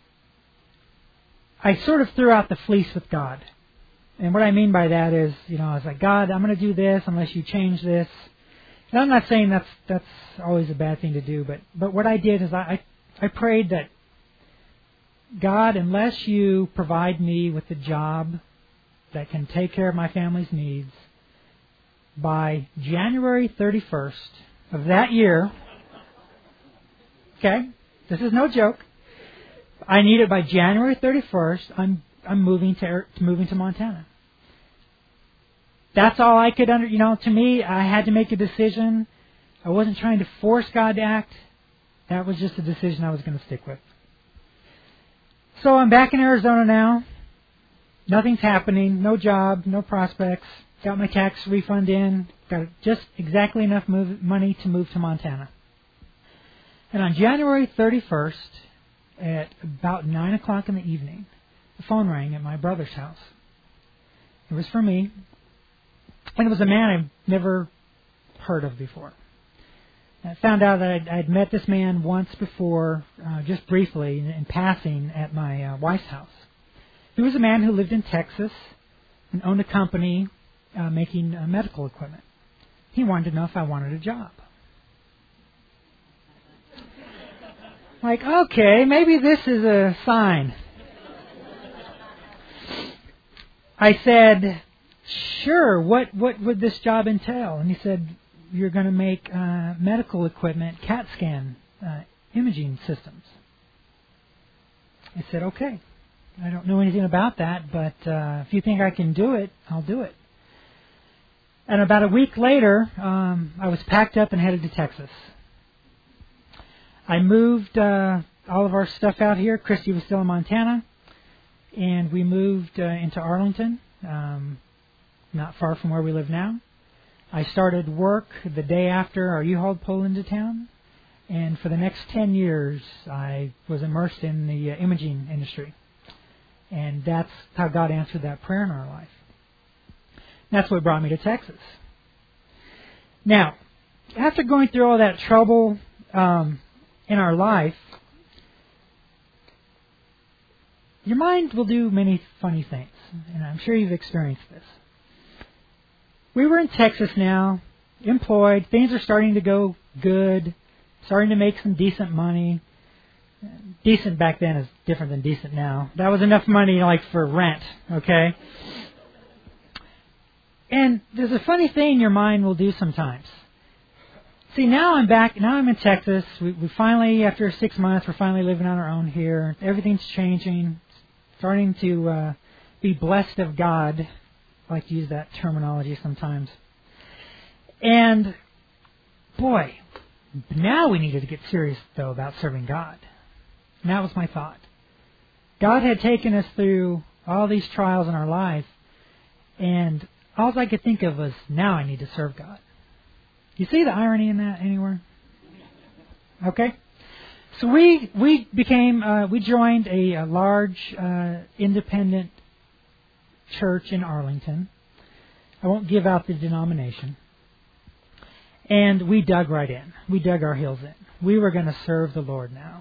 I sort of threw out the fleece with God. And what I mean by that is, you know, I was like, God, I'm going to do this unless you change this. And I'm not saying that's that's always a bad thing to do, but, but what I did is I, I prayed that, God, unless you provide me with a job that can take care of my family's needs by January thirty-first of that year. Okay? This is no joke. I need it by January thirty-first. I'm I'm moving to moving to Montana. That's all I could under. You know, to me, I had to make a decision. I wasn't trying to force God to act. That was just a decision I was going to stick with. So I'm back in Arizona now. Nothing's happening. No job. No prospects. Got my tax refund in. Got just exactly enough move, money to move to Montana. And on January thirty-first, at about nine o'clock in the evening, the phone rang at my brother's house. It was for me. And it was a man I've never heard of before. I found out that I'd, I'd met this man once before, uh, just briefly, in, in passing at my uh, wife's house. He was a man who lived in Texas and owned a company uh, making uh, medical equipment. He wanted to know if I wanted a job. Like, okay, maybe this is a sign. I said, sure, what, what would this job entail? And he said, you're going to make uh, medical equipment, CAT scan, uh, imaging systems. I said, okay. I don't know anything about that, but uh, if you think I can do it, I'll do it. And about a week later, um, I was packed up and headed to Texas. I moved uh, all of our stuff out here. Christy was still in Montana. And we moved uh, into Arlington, um, not far from where we live now. I started work the day after our U-Haul pulled into town. And for the next ten years, I was immersed in the uh, imaging industry. And that's how God answered that prayer in our life. That's what brought me to Texas. Now, after going through all that trouble um, in our life, your mind will do many funny things. And I'm sure you've experienced this. We were in Texas now, employed. Things are starting to go good. Starting to make some decent money. Decent back then is different than decent now. That was enough money like for rent, okay? And there's a funny thing your mind will do sometimes. See, now I'm back, now I'm in Texas. We, we finally, after six months, we're finally living on our own here. Everything's changing. Starting to uh, be blessed of God. I like to use that terminology sometimes. And, boy, now we needed to get serious, though, about serving God. And that was my thought. God had taken us through all these trials in our life, and all I could think of was, now I need to serve God. You see the irony in that anywhere? Okay? So we we became, uh, we joined a, a large uh, independent church in Arlington. I won't give out the denomination. And we dug right in. We dug our heels in. We were going to serve the Lord now.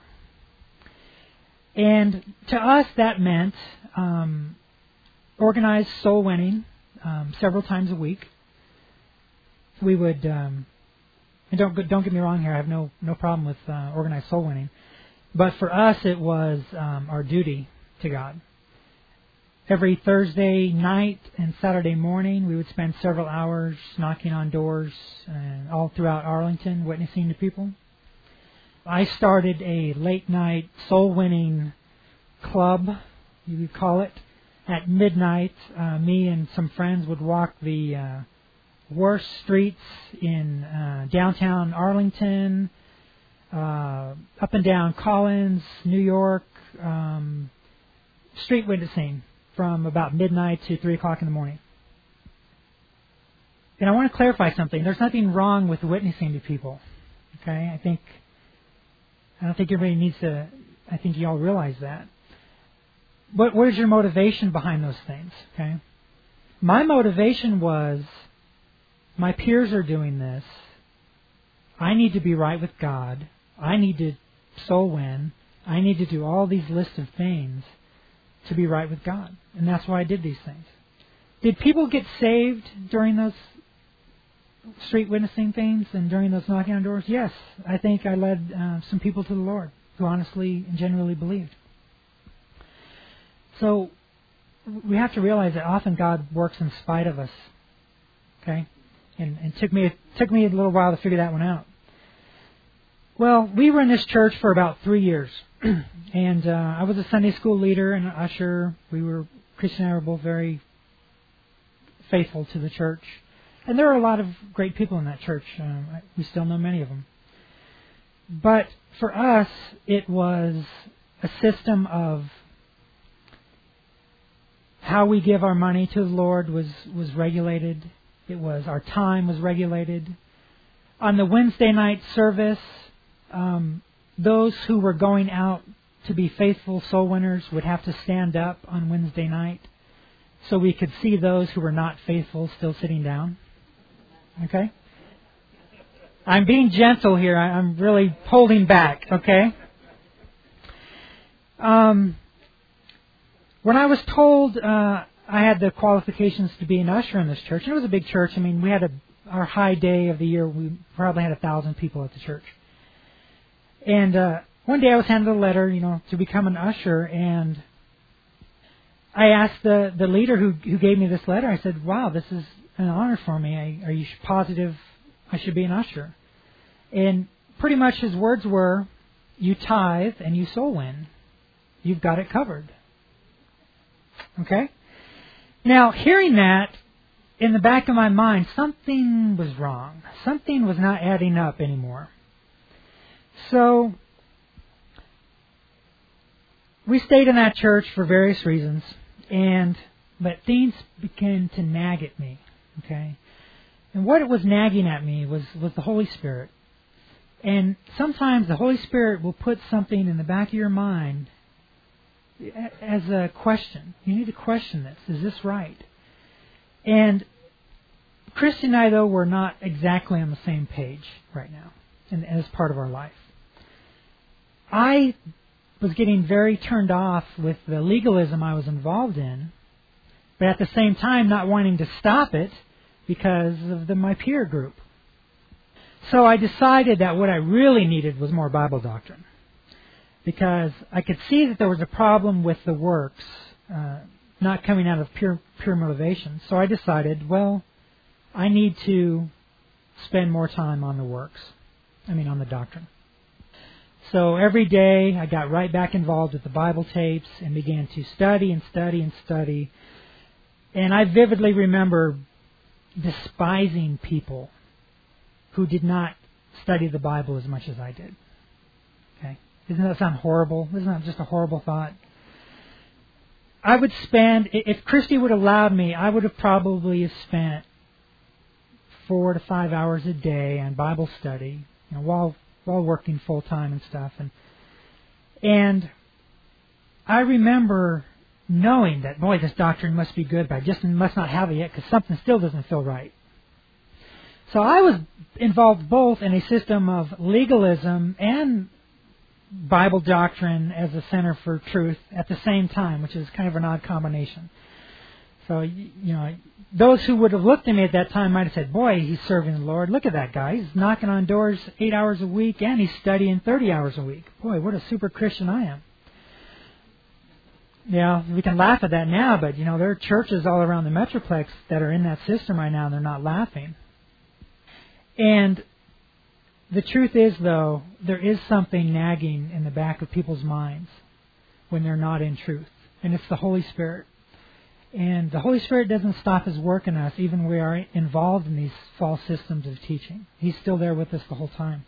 And to us, that meant um, organized soul winning um, several times a week. We would, um, and don't don't get me wrong here, I have no no problem with uh, organized soul winning, but for us it was um, our duty to God. Every Thursday night and Saturday morning, we would spend several hours knocking on doors uh, all throughout Arlington, witnessing to people. I started a late night soul winning club, you could call it. At midnight, uh, me and some friends would walk the uh, worst streets in uh, downtown Arlington, uh, up and down Collins, New York, um, street witnessing from about midnight to three o'clock in the morning. And I want to clarify something. There's nothing wrong with witnessing to people. Okay, I think I don't think everybody needs to. I think you all realize that. But what is your motivation behind those things? Okay, my motivation was, my peers are doing this. I need to be right with God. I need to soul win. I need to do all these lists of things to be right with God. And that's why I did these things. Did people get saved during those street witnessing things and during those knocking on doors? Yes. I think I led uh, some people to the Lord who honestly and genuinely believed. So we have to realize that often God works in spite of us. Okay? And, and it took me, it took me a little while to figure that one out. Well, we were in this church for about three years. and uh, I was a Sunday school leader and an usher. We were, Christy and I were both very faithful to the church. And there are a lot of great people in that church. Um, we still know many of them. But for us, it was a system of how we give our money to the Lord was, was regulated. It was our time was regulated. On the Wednesday night service, um, those who were going out to be faithful soul winners would have to stand up on Wednesday night so we could see those who were not faithful still sitting down. Okay? I'm being gentle here. I'm really holding back, okay? Um, when I was told uh, I had the qualifications to be an usher in this church, and it was a big church. I mean, we had a, our high day of the year, we probably had a thousand people at the church. And uh, one day I was handed a letter, you know, to become an usher, and I asked the, the leader who, who gave me this letter, I said, wow, this is an honor for me. I, are you positive I should be an usher? And pretty much his words were, you tithe and you soul win. You've got it covered. Okay? Now, hearing that, in the back of my mind, something was wrong. Something was not adding up anymore. So, we stayed in that church for various reasons, and but things began to nag at me. Okay? And what it was nagging at me was, was the Holy Spirit. And sometimes the Holy Spirit will put something in the back of your mind as a question. You need to question this. Is this right? And Christy and I, though, were not exactly on the same page right now, and as part of our life. I was getting very turned off with the legalism I was involved in, but at the same time not wanting to stop it because of the, my peer group. So I decided that what I really needed was more Bible doctrine, because I could see that there was a problem with the works uh, not coming out of pure pure motivation. So I decided, well, I need to spend more time on the works. I mean, on the doctrine. So every day I got right back involved with the Bible tapes and began to study and study and study. And I vividly remember despising people who did not study the Bible as much as I did. Okay? Doesn't that sound horrible? Isn't that just a horrible thought? I would spend, if Christy would have allowed me, I would have probably spent four to five hours a day on Bible study, you know, while while working full time and stuff. And and I remember knowing that, boy, this doctrine must be good, but I just must not have it yet because something still doesn't feel right. So I was involved both in a system of legalism and Bible doctrine as a center for truth at the same time, which is kind of an odd combination. So, you know, those who would have looked at me at that time might have said, boy, he's serving the Lord. Look at that guy. He's knocking on doors eight hours a week and he's studying thirty hours a week. Boy, what a super Christian I am. Yeah, we can laugh at that now, but, you know, there are churches all around the Metroplex that are in that system right now and they're not laughing. And the truth is, though, there is something nagging in the back of people's minds when they're not in truth. And it's the Holy Spirit. And the Holy Spirit doesn't stop His work in us even when we are involved in these false systems of teaching. He's still there with us the whole time.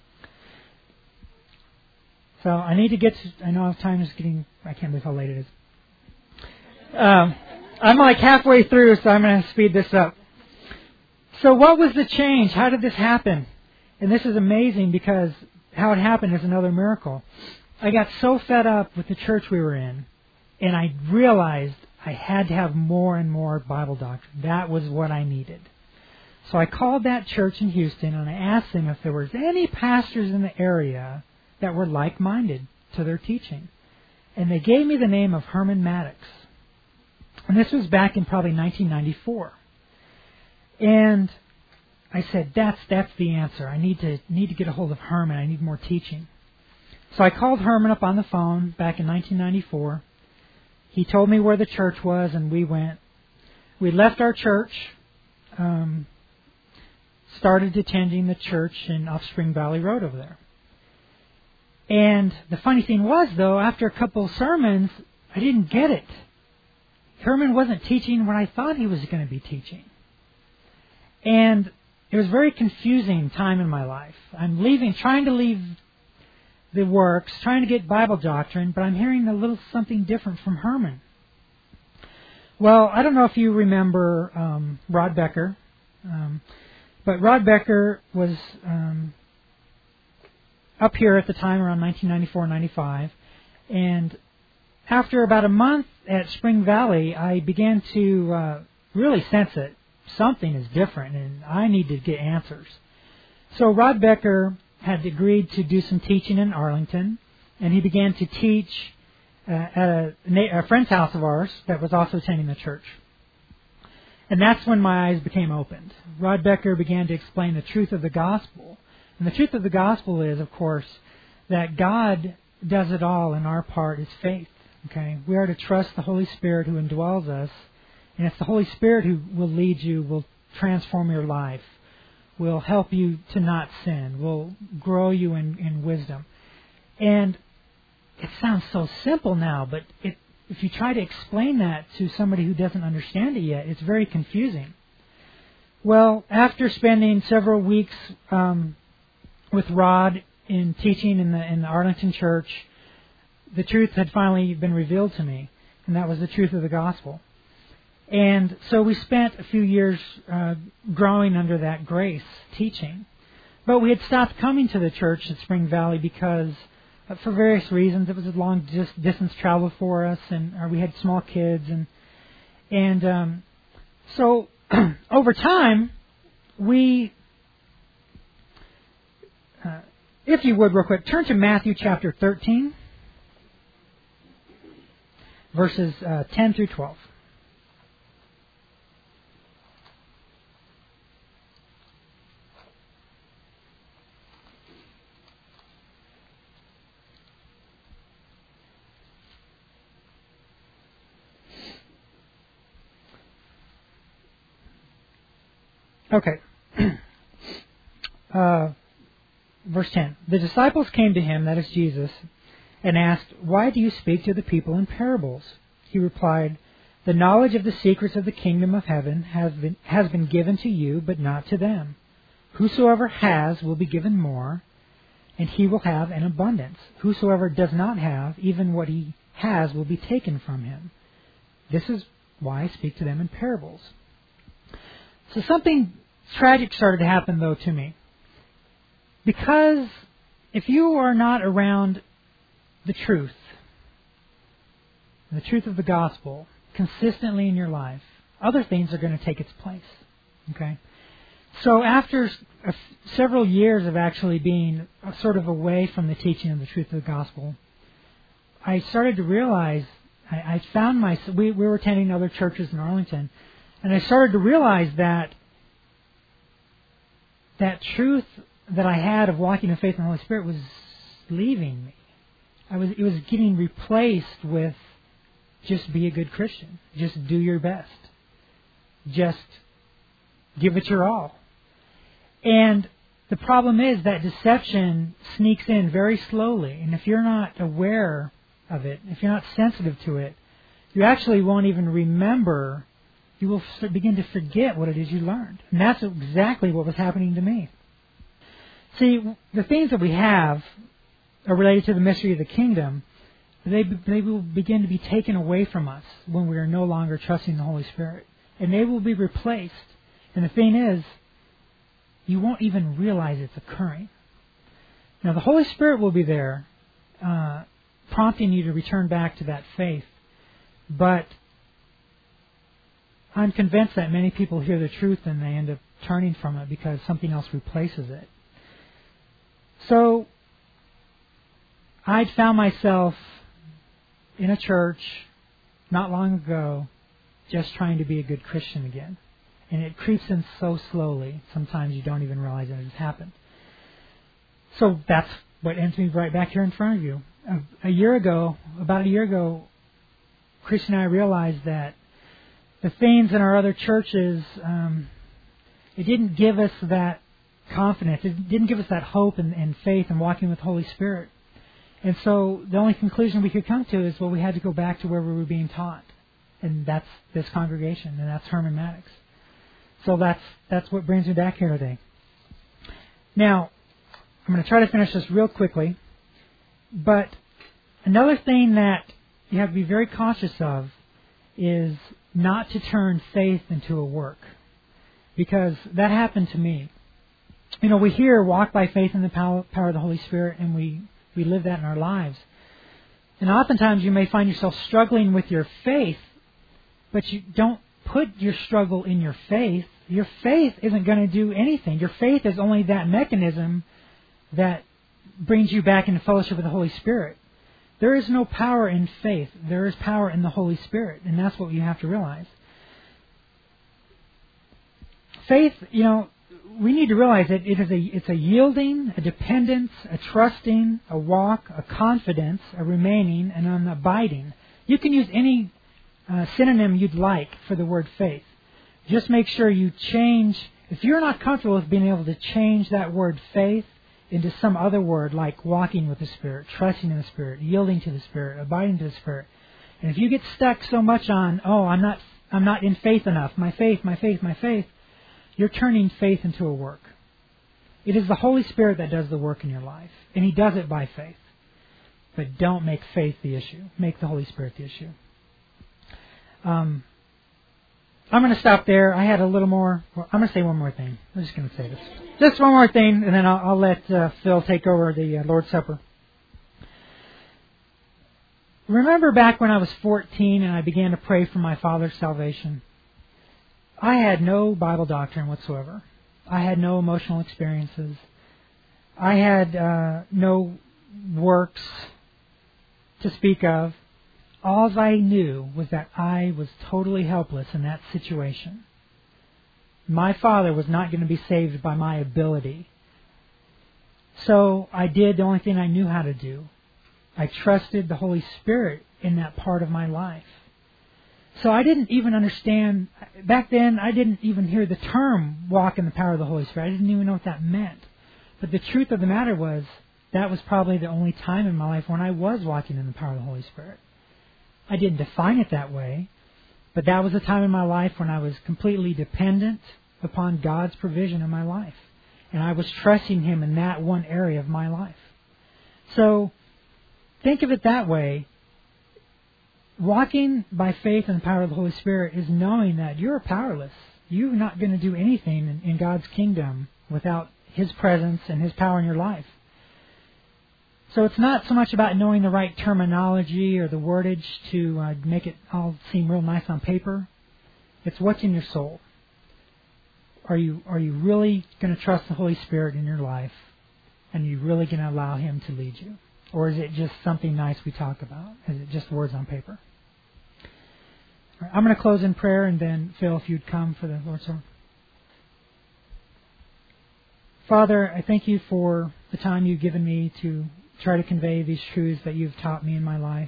So I need to get to, I know time is getting, I can't believe how late it is. Um, I'm like halfway through, so I'm going to speed this up. So what was the change? How did this happen? And this is amazing because how it happened is another miracle. I got so fed up with the church we were in, and I realized I had to have more and more Bible doctrine. That was what I needed. So I called that church in Houston, and I asked them if there was any pastors in the area that were like-minded to their teaching. And they gave me the name of Herman Maddox. And this was back in probably nineteen ninety-four. And I said, that's that's the answer. I need to need to get a hold of Herman. I need more teaching. So I called Herman up on the phone back in nineteen ninety-four. he told me where the church was, and we went. We left our church, um, started attending the church in off Spring Valley Road over there. And the funny thing was, though, after a couple of sermons, I didn't get it. Herman wasn't teaching what I thought he was going to be teaching. And it was a very confusing time in my life. I'm leaving, trying to leave the works, trying to get Bible doctrine, but I'm hearing a little something different from Herman. Well, I don't know if you remember um, Rod Becker, um, but Rod Becker was um, up here at the time around nineteen ninety-four ninety-five, and after about a month at Spring Valley, I began to uh, really sense it. Something is different, and I need to get answers. So Rod Becker had agreed to do some teaching in Arlington, and he began to teach uh, at a, a friend's house of ours that was also attending the church. And that's when my eyes became opened. Rod Becker began to explain the truth of the gospel. And the truth of the gospel is, of course, that God does it all, and our part is faith. Okay, we are to trust the Holy Spirit who indwells us, and it's the Holy Spirit who will lead you, will transform your life, will help you to not sin, will grow you in, in wisdom. And it sounds so simple now, but it, if you try to explain that to somebody who doesn't understand it yet, it's very confusing. Well, after spending several weeks um, with Rod in teaching in the in the Arlington church, the truth had finally been revealed to me, and that was the truth of the gospel. And so we spent a few years uh, growing under that grace teaching. But we had stopped coming to the church at Spring Valley because, uh, for various reasons, it was a long dis- distance travel for us, and uh, we had small kids. And and um, so over time, we, uh, if you would real quick, turn to Matthew chapter thirteen, verses uh, ten through twelve. Okay. uh, verse ten. The disciples came to him, that is Jesus, and asked, "Why do you speak to the people in parables?" He replied, "The knowledge of the secrets of the kingdom of heaven has been, has been given to you, but not to them. Whosoever has will be given more, and he will have an abundance. Whosoever does not have, even what he has will be taken from him. This is why I speak to them in parables." So something tragic started to happen, though, to me. Because if you are not around the truth, the truth of the gospel, consistently in your life, other things are going to take its place. Okay? So after a f- several years of actually being sort of away from the teaching of the truth of the gospel, I started to realize, I, I found myself, we, we were attending other churches in Arlington, and I started to realize that that truth that I had of walking in faith in the Holy Spirit was leaving me. I was it was getting replaced with just be a good Christian. Just do your best. Just give it your all. And the problem is that deception sneaks in very slowly. And if you're not aware of it, if you're not sensitive to it, you actually won't even remember. You will begin to forget what it is you learned. And that's exactly what was happening to me. See, the things that we have are related to the mystery of the kingdom. They, they will begin to be taken away from us when we are no longer trusting the Holy Spirit. And they will be replaced. And the thing is, you won't even realize it's occurring. Now, the Holy Spirit will be there, uh, prompting you to return back to that faith. But I'm convinced that many people hear the truth and they end up turning from it because something else replaces it. So, I'd found myself in a church not long ago just trying to be a good Christian again. And it creeps in so slowly, sometimes you don't even realize that it has happened. So that's what ends me right back here in front of you. A, a year ago, about a year ago, Christy and I realized that the things in our other churches, um, it didn't give us that confidence. It didn't give us that hope and, and faith in walking with the Holy Spirit. And so the only conclusion we could come to is, well, we had to go back to where we were being taught. And that's this congregation, and that's Herman Maddox. So that's that's what brings me back here today. Now, I'm going to try to finish this real quickly. But another thing that you have to be very cautious of is not to turn faith into a work. Because that happened to me. You know, we hear walk by faith in the power, power of the Holy Spirit, and we, we live that in our lives. And oftentimes you may find yourself struggling with your faith, but you don't put your struggle in your faith. Your faith isn't going to do anything. Your faith is only that mechanism that brings you back into fellowship with the Holy Spirit. There is no power in faith. There is power in the Holy Spirit, and that's what you have to realize. Faith, you know, we need to realize that it is a it's a yielding, a dependence, a trusting, a walk, a confidence, a remaining, and an abiding. You can use any uh, synonym you'd like for the word faith. Just make sure you change. If you're not comfortable with being able to change that word faith into some other word like walking with the Spirit, trusting in the Spirit, yielding to the Spirit, abiding to the Spirit, and if you get stuck so much on, oh, I'm not I'm not in faith enough, my faith, my faith, my faith, you're turning faith into a work. It is the Holy Spirit that does the work in your life, and He does it by faith. But don't make faith the issue. Make the Holy Spirit the issue. Um, I'm going to stop there. I had a little more. Well, I'm going to say one more thing. I'm just going to say this. Just one more thing, and then I'll, I'll let uh, Phil take over the uh, Lord's Supper. Remember back when I was fourteen and I began to pray for my father's salvation? I had no Bible doctrine whatsoever. I had no emotional experiences. I had uh, no works to speak of. All I knew was that I was totally helpless in that situation. My father was not going to be saved by my ability. So I did the only thing I knew how to do. I trusted the Holy Spirit in that part of my life. So I didn't even understand, back then I didn't even hear the term walk in the power of the Holy Spirit. I didn't even know what that meant. But the truth of the matter was, that was probably the only time in my life when I was walking in the power of the Holy Spirit. I didn't define it that way, but that was a time in my life when I was completely dependent upon God's provision in my life. And I was trusting Him in that one area of my life. So, think of it that way. Walking by faith in the power of the Holy Spirit is knowing that you're powerless. You're not going to do anything in, in God's kingdom without His presence and His power in your life. So it's not so much about knowing the right terminology or the wordage to uh, make it all seem real nice on paper. It's what's in your soul. Are you are you really going to trust the Holy Spirit in your life? And are you really going to allow Him to lead you? Or is it just something nice we talk about? Is it just words on paper? All right, I'm going to close in prayer, and then, Phil, if you'd come for the Lord's Supper. Father, I thank You for the time You've given me to try to convey these truths that You've taught me in my life.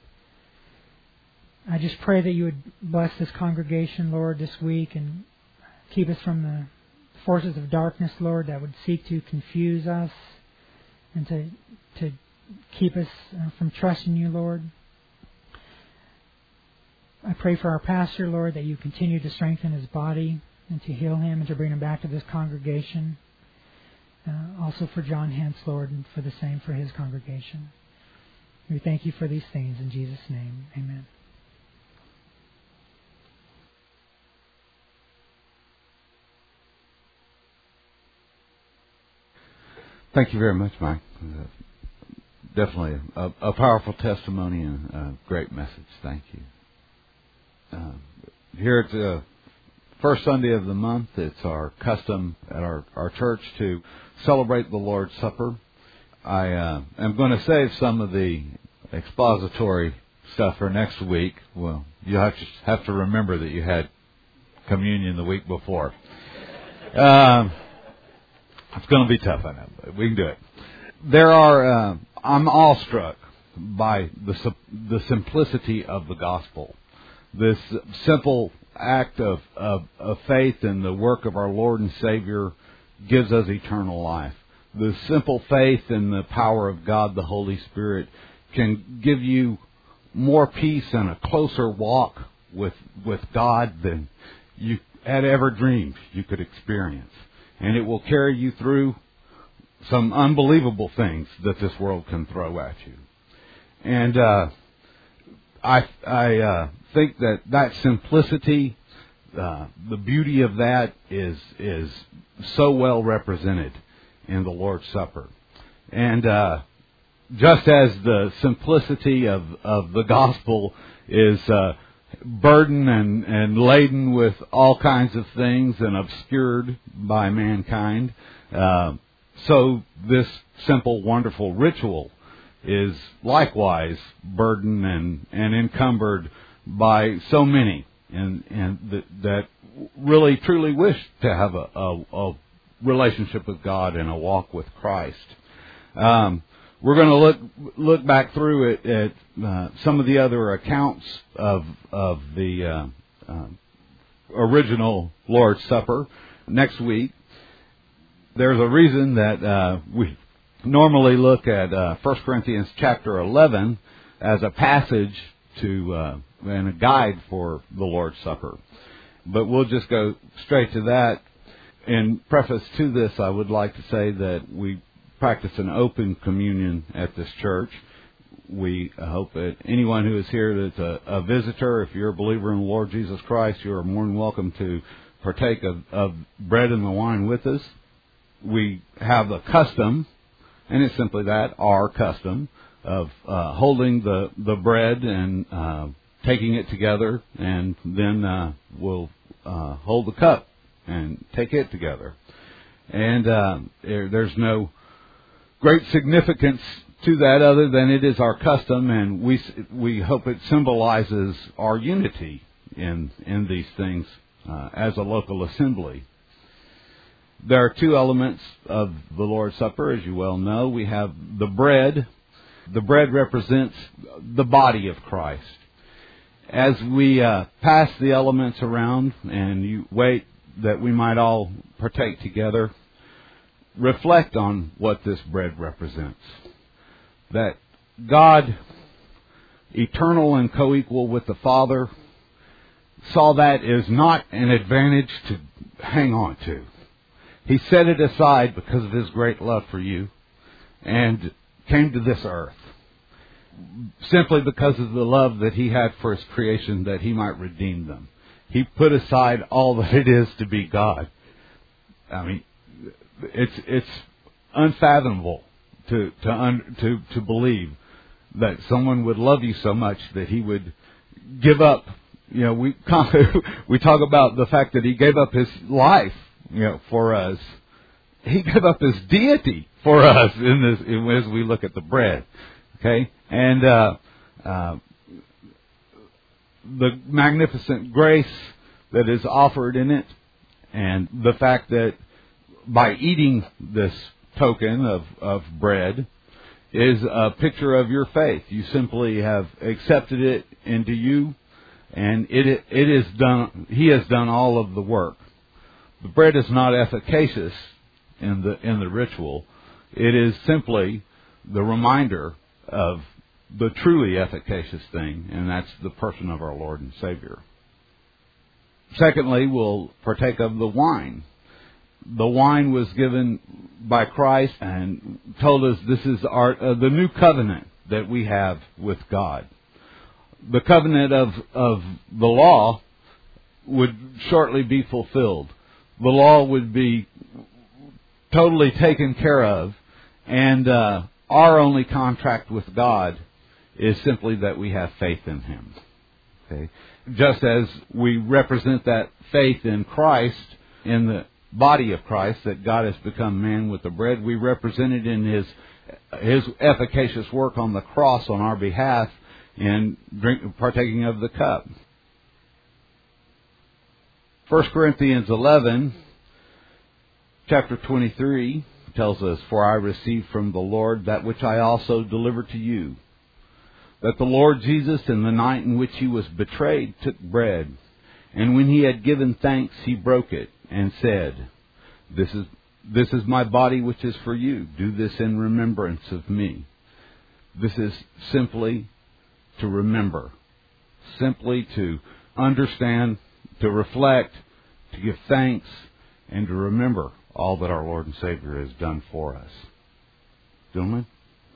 I just pray that You would bless this congregation, Lord, this week, and keep us from the forces of darkness, Lord, that would seek to confuse us and to to keep us from trusting You, Lord. I pray for our pastor, Lord, that You continue to strengthen his body and to heal him and to bring him back to this congregation. Uh, also for John Hentz, Lord, and for the same for his congregation. We thank You for these things in Jesus' name. Amen. Thank you very much, Mike. Uh, definitely a, a powerful testimony and a great message. Thank you. Uh, here at the first Sunday of the month, it's our custom at our, our church to celebrate the Lord's Supper. I uh, am going to save some of the expository stuff for next week. Well, you have to have to remember that you had communion the week before. Um, it's going to be tough, I know, but we can do it. There are. Uh, I'm awestruck by the the simplicity of the gospel. This simple act of, of, of faith in the work of our Lord and Savior gives us eternal life. The simple faith in the power of God, the Holy Spirit, can give you more peace and a closer walk with with God than you had ever dreamed you could experience. And it will carry you through some unbelievable things that this world can throw at you. And uh, I, I uh, think that that simplicity, uh, the beauty of that is is so well represented in the Lord's Supper. And uh, just as the simplicity of, of the gospel is uh, burdened and, and laden with all kinds of things and obscured by mankind, uh, so this simple, wonderful ritual is likewise burdened and, and encumbered by so many and, and th- that really truly wish to have a, a, a relationship with God and a walk with Christ. Um, we're going to look look back through it at uh, some of the other accounts of of the uh, uh, original Lord's Supper next week. There's a reason that uh, we normally look at uh, First Corinthians chapter eleven as a passage to uh, and a guide for the Lord's Supper. But we'll just go straight to that. In preface to this, I would like to say that we practice an open communion at this church. We hope that anyone who is here that's a, a visitor, if you're a believer in the Lord Jesus Christ, you are more than welcome to partake of, of bread and the wine with us. We have a custom, and it's simply that, our custom, of uh, holding the, the bread and uh, taking it together, and then uh, we'll uh, hold the cup and take it together. And uh, there, there's no great significance to that other than it is our custom, and we we hope it symbolizes our unity in in these things uh, as a local assembly. There are two elements of the Lord's Supper, as you well know. We have the bread. The bread represents the body of Christ. As we uh, pass the elements around and you wait that we might all partake together, reflect on what this bread represents. That God, eternal and co-equal with the Father, saw that as not an advantage to hang on to. He set it aside because of His great love for you and came to this earth simply because of the love that He had for His creation, that He might redeem them. He put aside all that it is to be God. I mean, it's it's unfathomable to to un, to to believe that someone would love you so much that He would give up. You know, we we talk about the fact that He gave up His life, you know, for us. He gave up His deity for us in this in, as we look at the bread. Okay, and uh, uh, the magnificent grace that is offered in it, and the fact that by eating this token of, of bread is a picture of your faith. You simply have accepted it into you, and it it is done. He has done all of the work. The bread is not efficacious in the in the ritual. It is simply the reminder of the truly efficacious thing, and that's the person of our Lord and Savior. Secondly, we'll partake of the wine. The wine was given by Christ and told us this is our uh, the new covenant that we have with God. The covenant of, of the law would shortly be fulfilled. The law would be totally taken care of, and uh, our only contract with God is simply that we have faith in Him. Okay? Just as we represent that faith in Christ, in the body of Christ, that God has become man with the bread, we represent it in His His efficacious work on the cross on our behalf in drink, partaking of the cup. First Corinthians eleven, chapter twenty-three, tells us, "For I received from the Lord that which I also delivered to you, that the Lord Jesus, in the night in which he was betrayed, took bread. And when he had given thanks, he broke it and said, This is, this is my body which is for you. Do this in remembrance of me. This is simply to remember. Simply to understand, to reflect, to give thanks, and to remember all that our Lord and Savior has done for us. Gentlemen,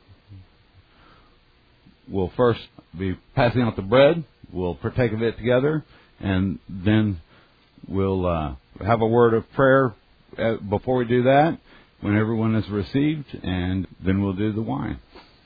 we'll first be passing out the bread. We'll partake of it together, and then we'll uh, have a word of prayer before we do that, when everyone is received, and then we'll do the wine.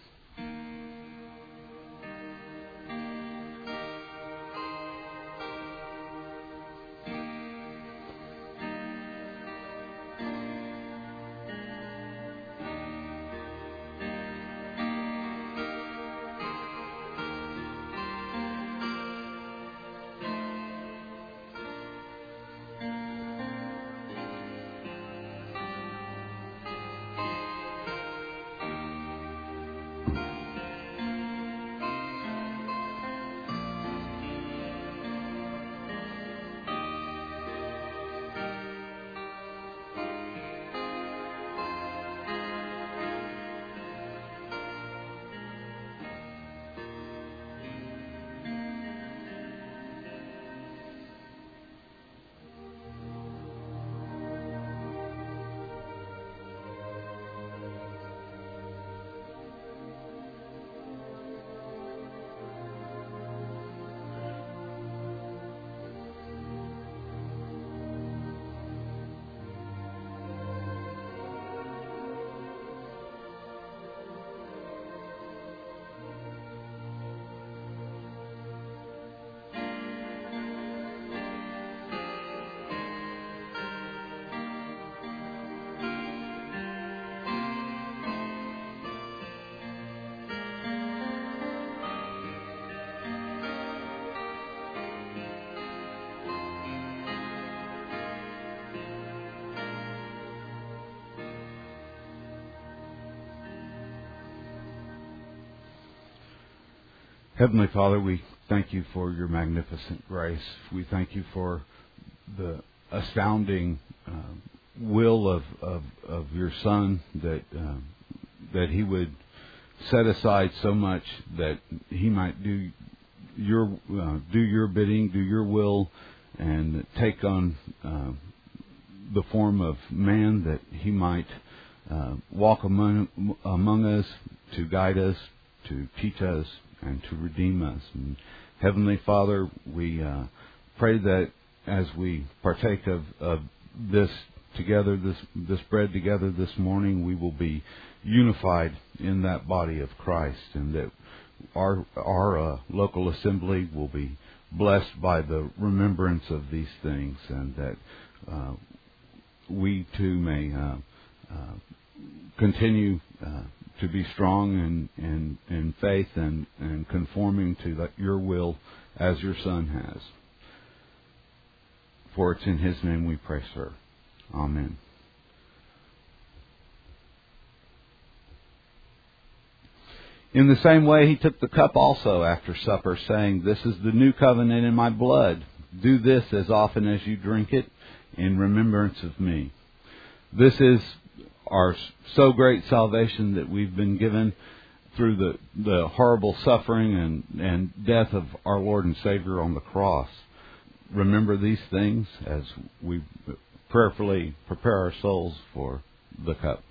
Heavenly Father, we thank you for your magnificent grace. We thank you for the astounding uh, will of, of, of your Son, that uh, that he would set aside so much that he might do your uh, do your bidding, do your will, and take on uh, the form of man, that he might uh, walk among among us, to guide us, to teach us, and to redeem us. And Heavenly Father, we uh, pray that as we partake of, of this together, this this bread together this morning, we will be unified in that body of Christ, and that our our uh, local assembly will be blessed by the remembrance of these things, and that uh, we too may uh, uh, continue uh, to be strong in, in, in faith and, and conforming to the, your will as your Son has. For it's in his name we pray, sir. Amen. In the same way, he took the cup also after supper, saying, This is the new covenant in my blood. Do this as often as you drink it in remembrance of me. This is our so great salvation that we've been given through the, the horrible suffering and, and death of our Lord and Savior on the cross. Remember these things as we prayerfully prepare our souls for the cup.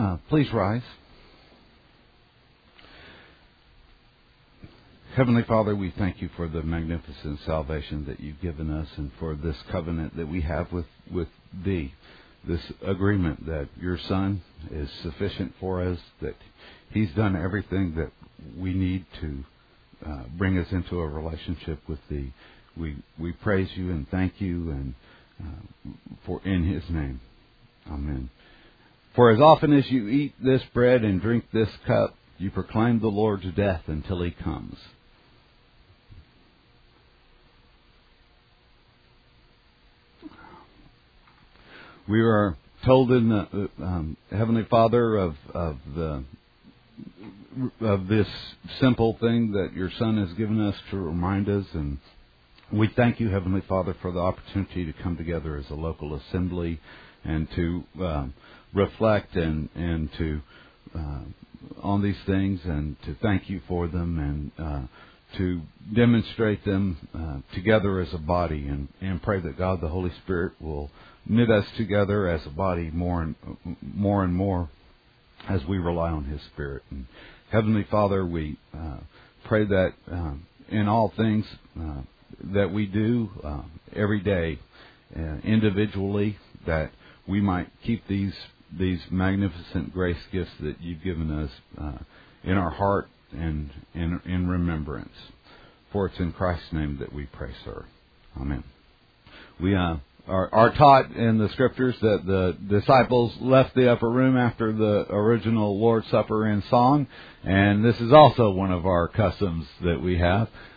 uh, please rise. Heavenly Father, we thank you for the magnificent salvation that you've given us and for this covenant that we have with, with Thee. This agreement that your Son is sufficient for us, that He's done everything that we need to uh, bring us into a relationship with Thee. We we praise you and thank you and uh, for in His name. Amen. For as often as you eat this bread and drink this cup, you proclaim the Lord's death until He comes. We are told in the um, Heavenly Father of of the of this simple thing that your Son has given us to remind us, and we thank you, Heavenly Father, for the opportunity to come together as a local assembly and to um, reflect and and to uh, on these things and to thank you for them and uh, to demonstrate them uh, together as a body, and, and pray that God the Holy Spirit will knit us together as a body more and more and more as we rely on His Spirit. And Heavenly Father, we uh, pray that um, in all things uh, that we do uh, every day, uh, individually, that we might keep these these magnificent grace gifts that you've given us uh, in our heart and in, in remembrance. For it's in Christ's name that we pray, sir. Amen. We uh, are, are taught in the Scriptures that the disciples left the upper room after the original Lord's Supper in song, and this is also one of our customs that we have.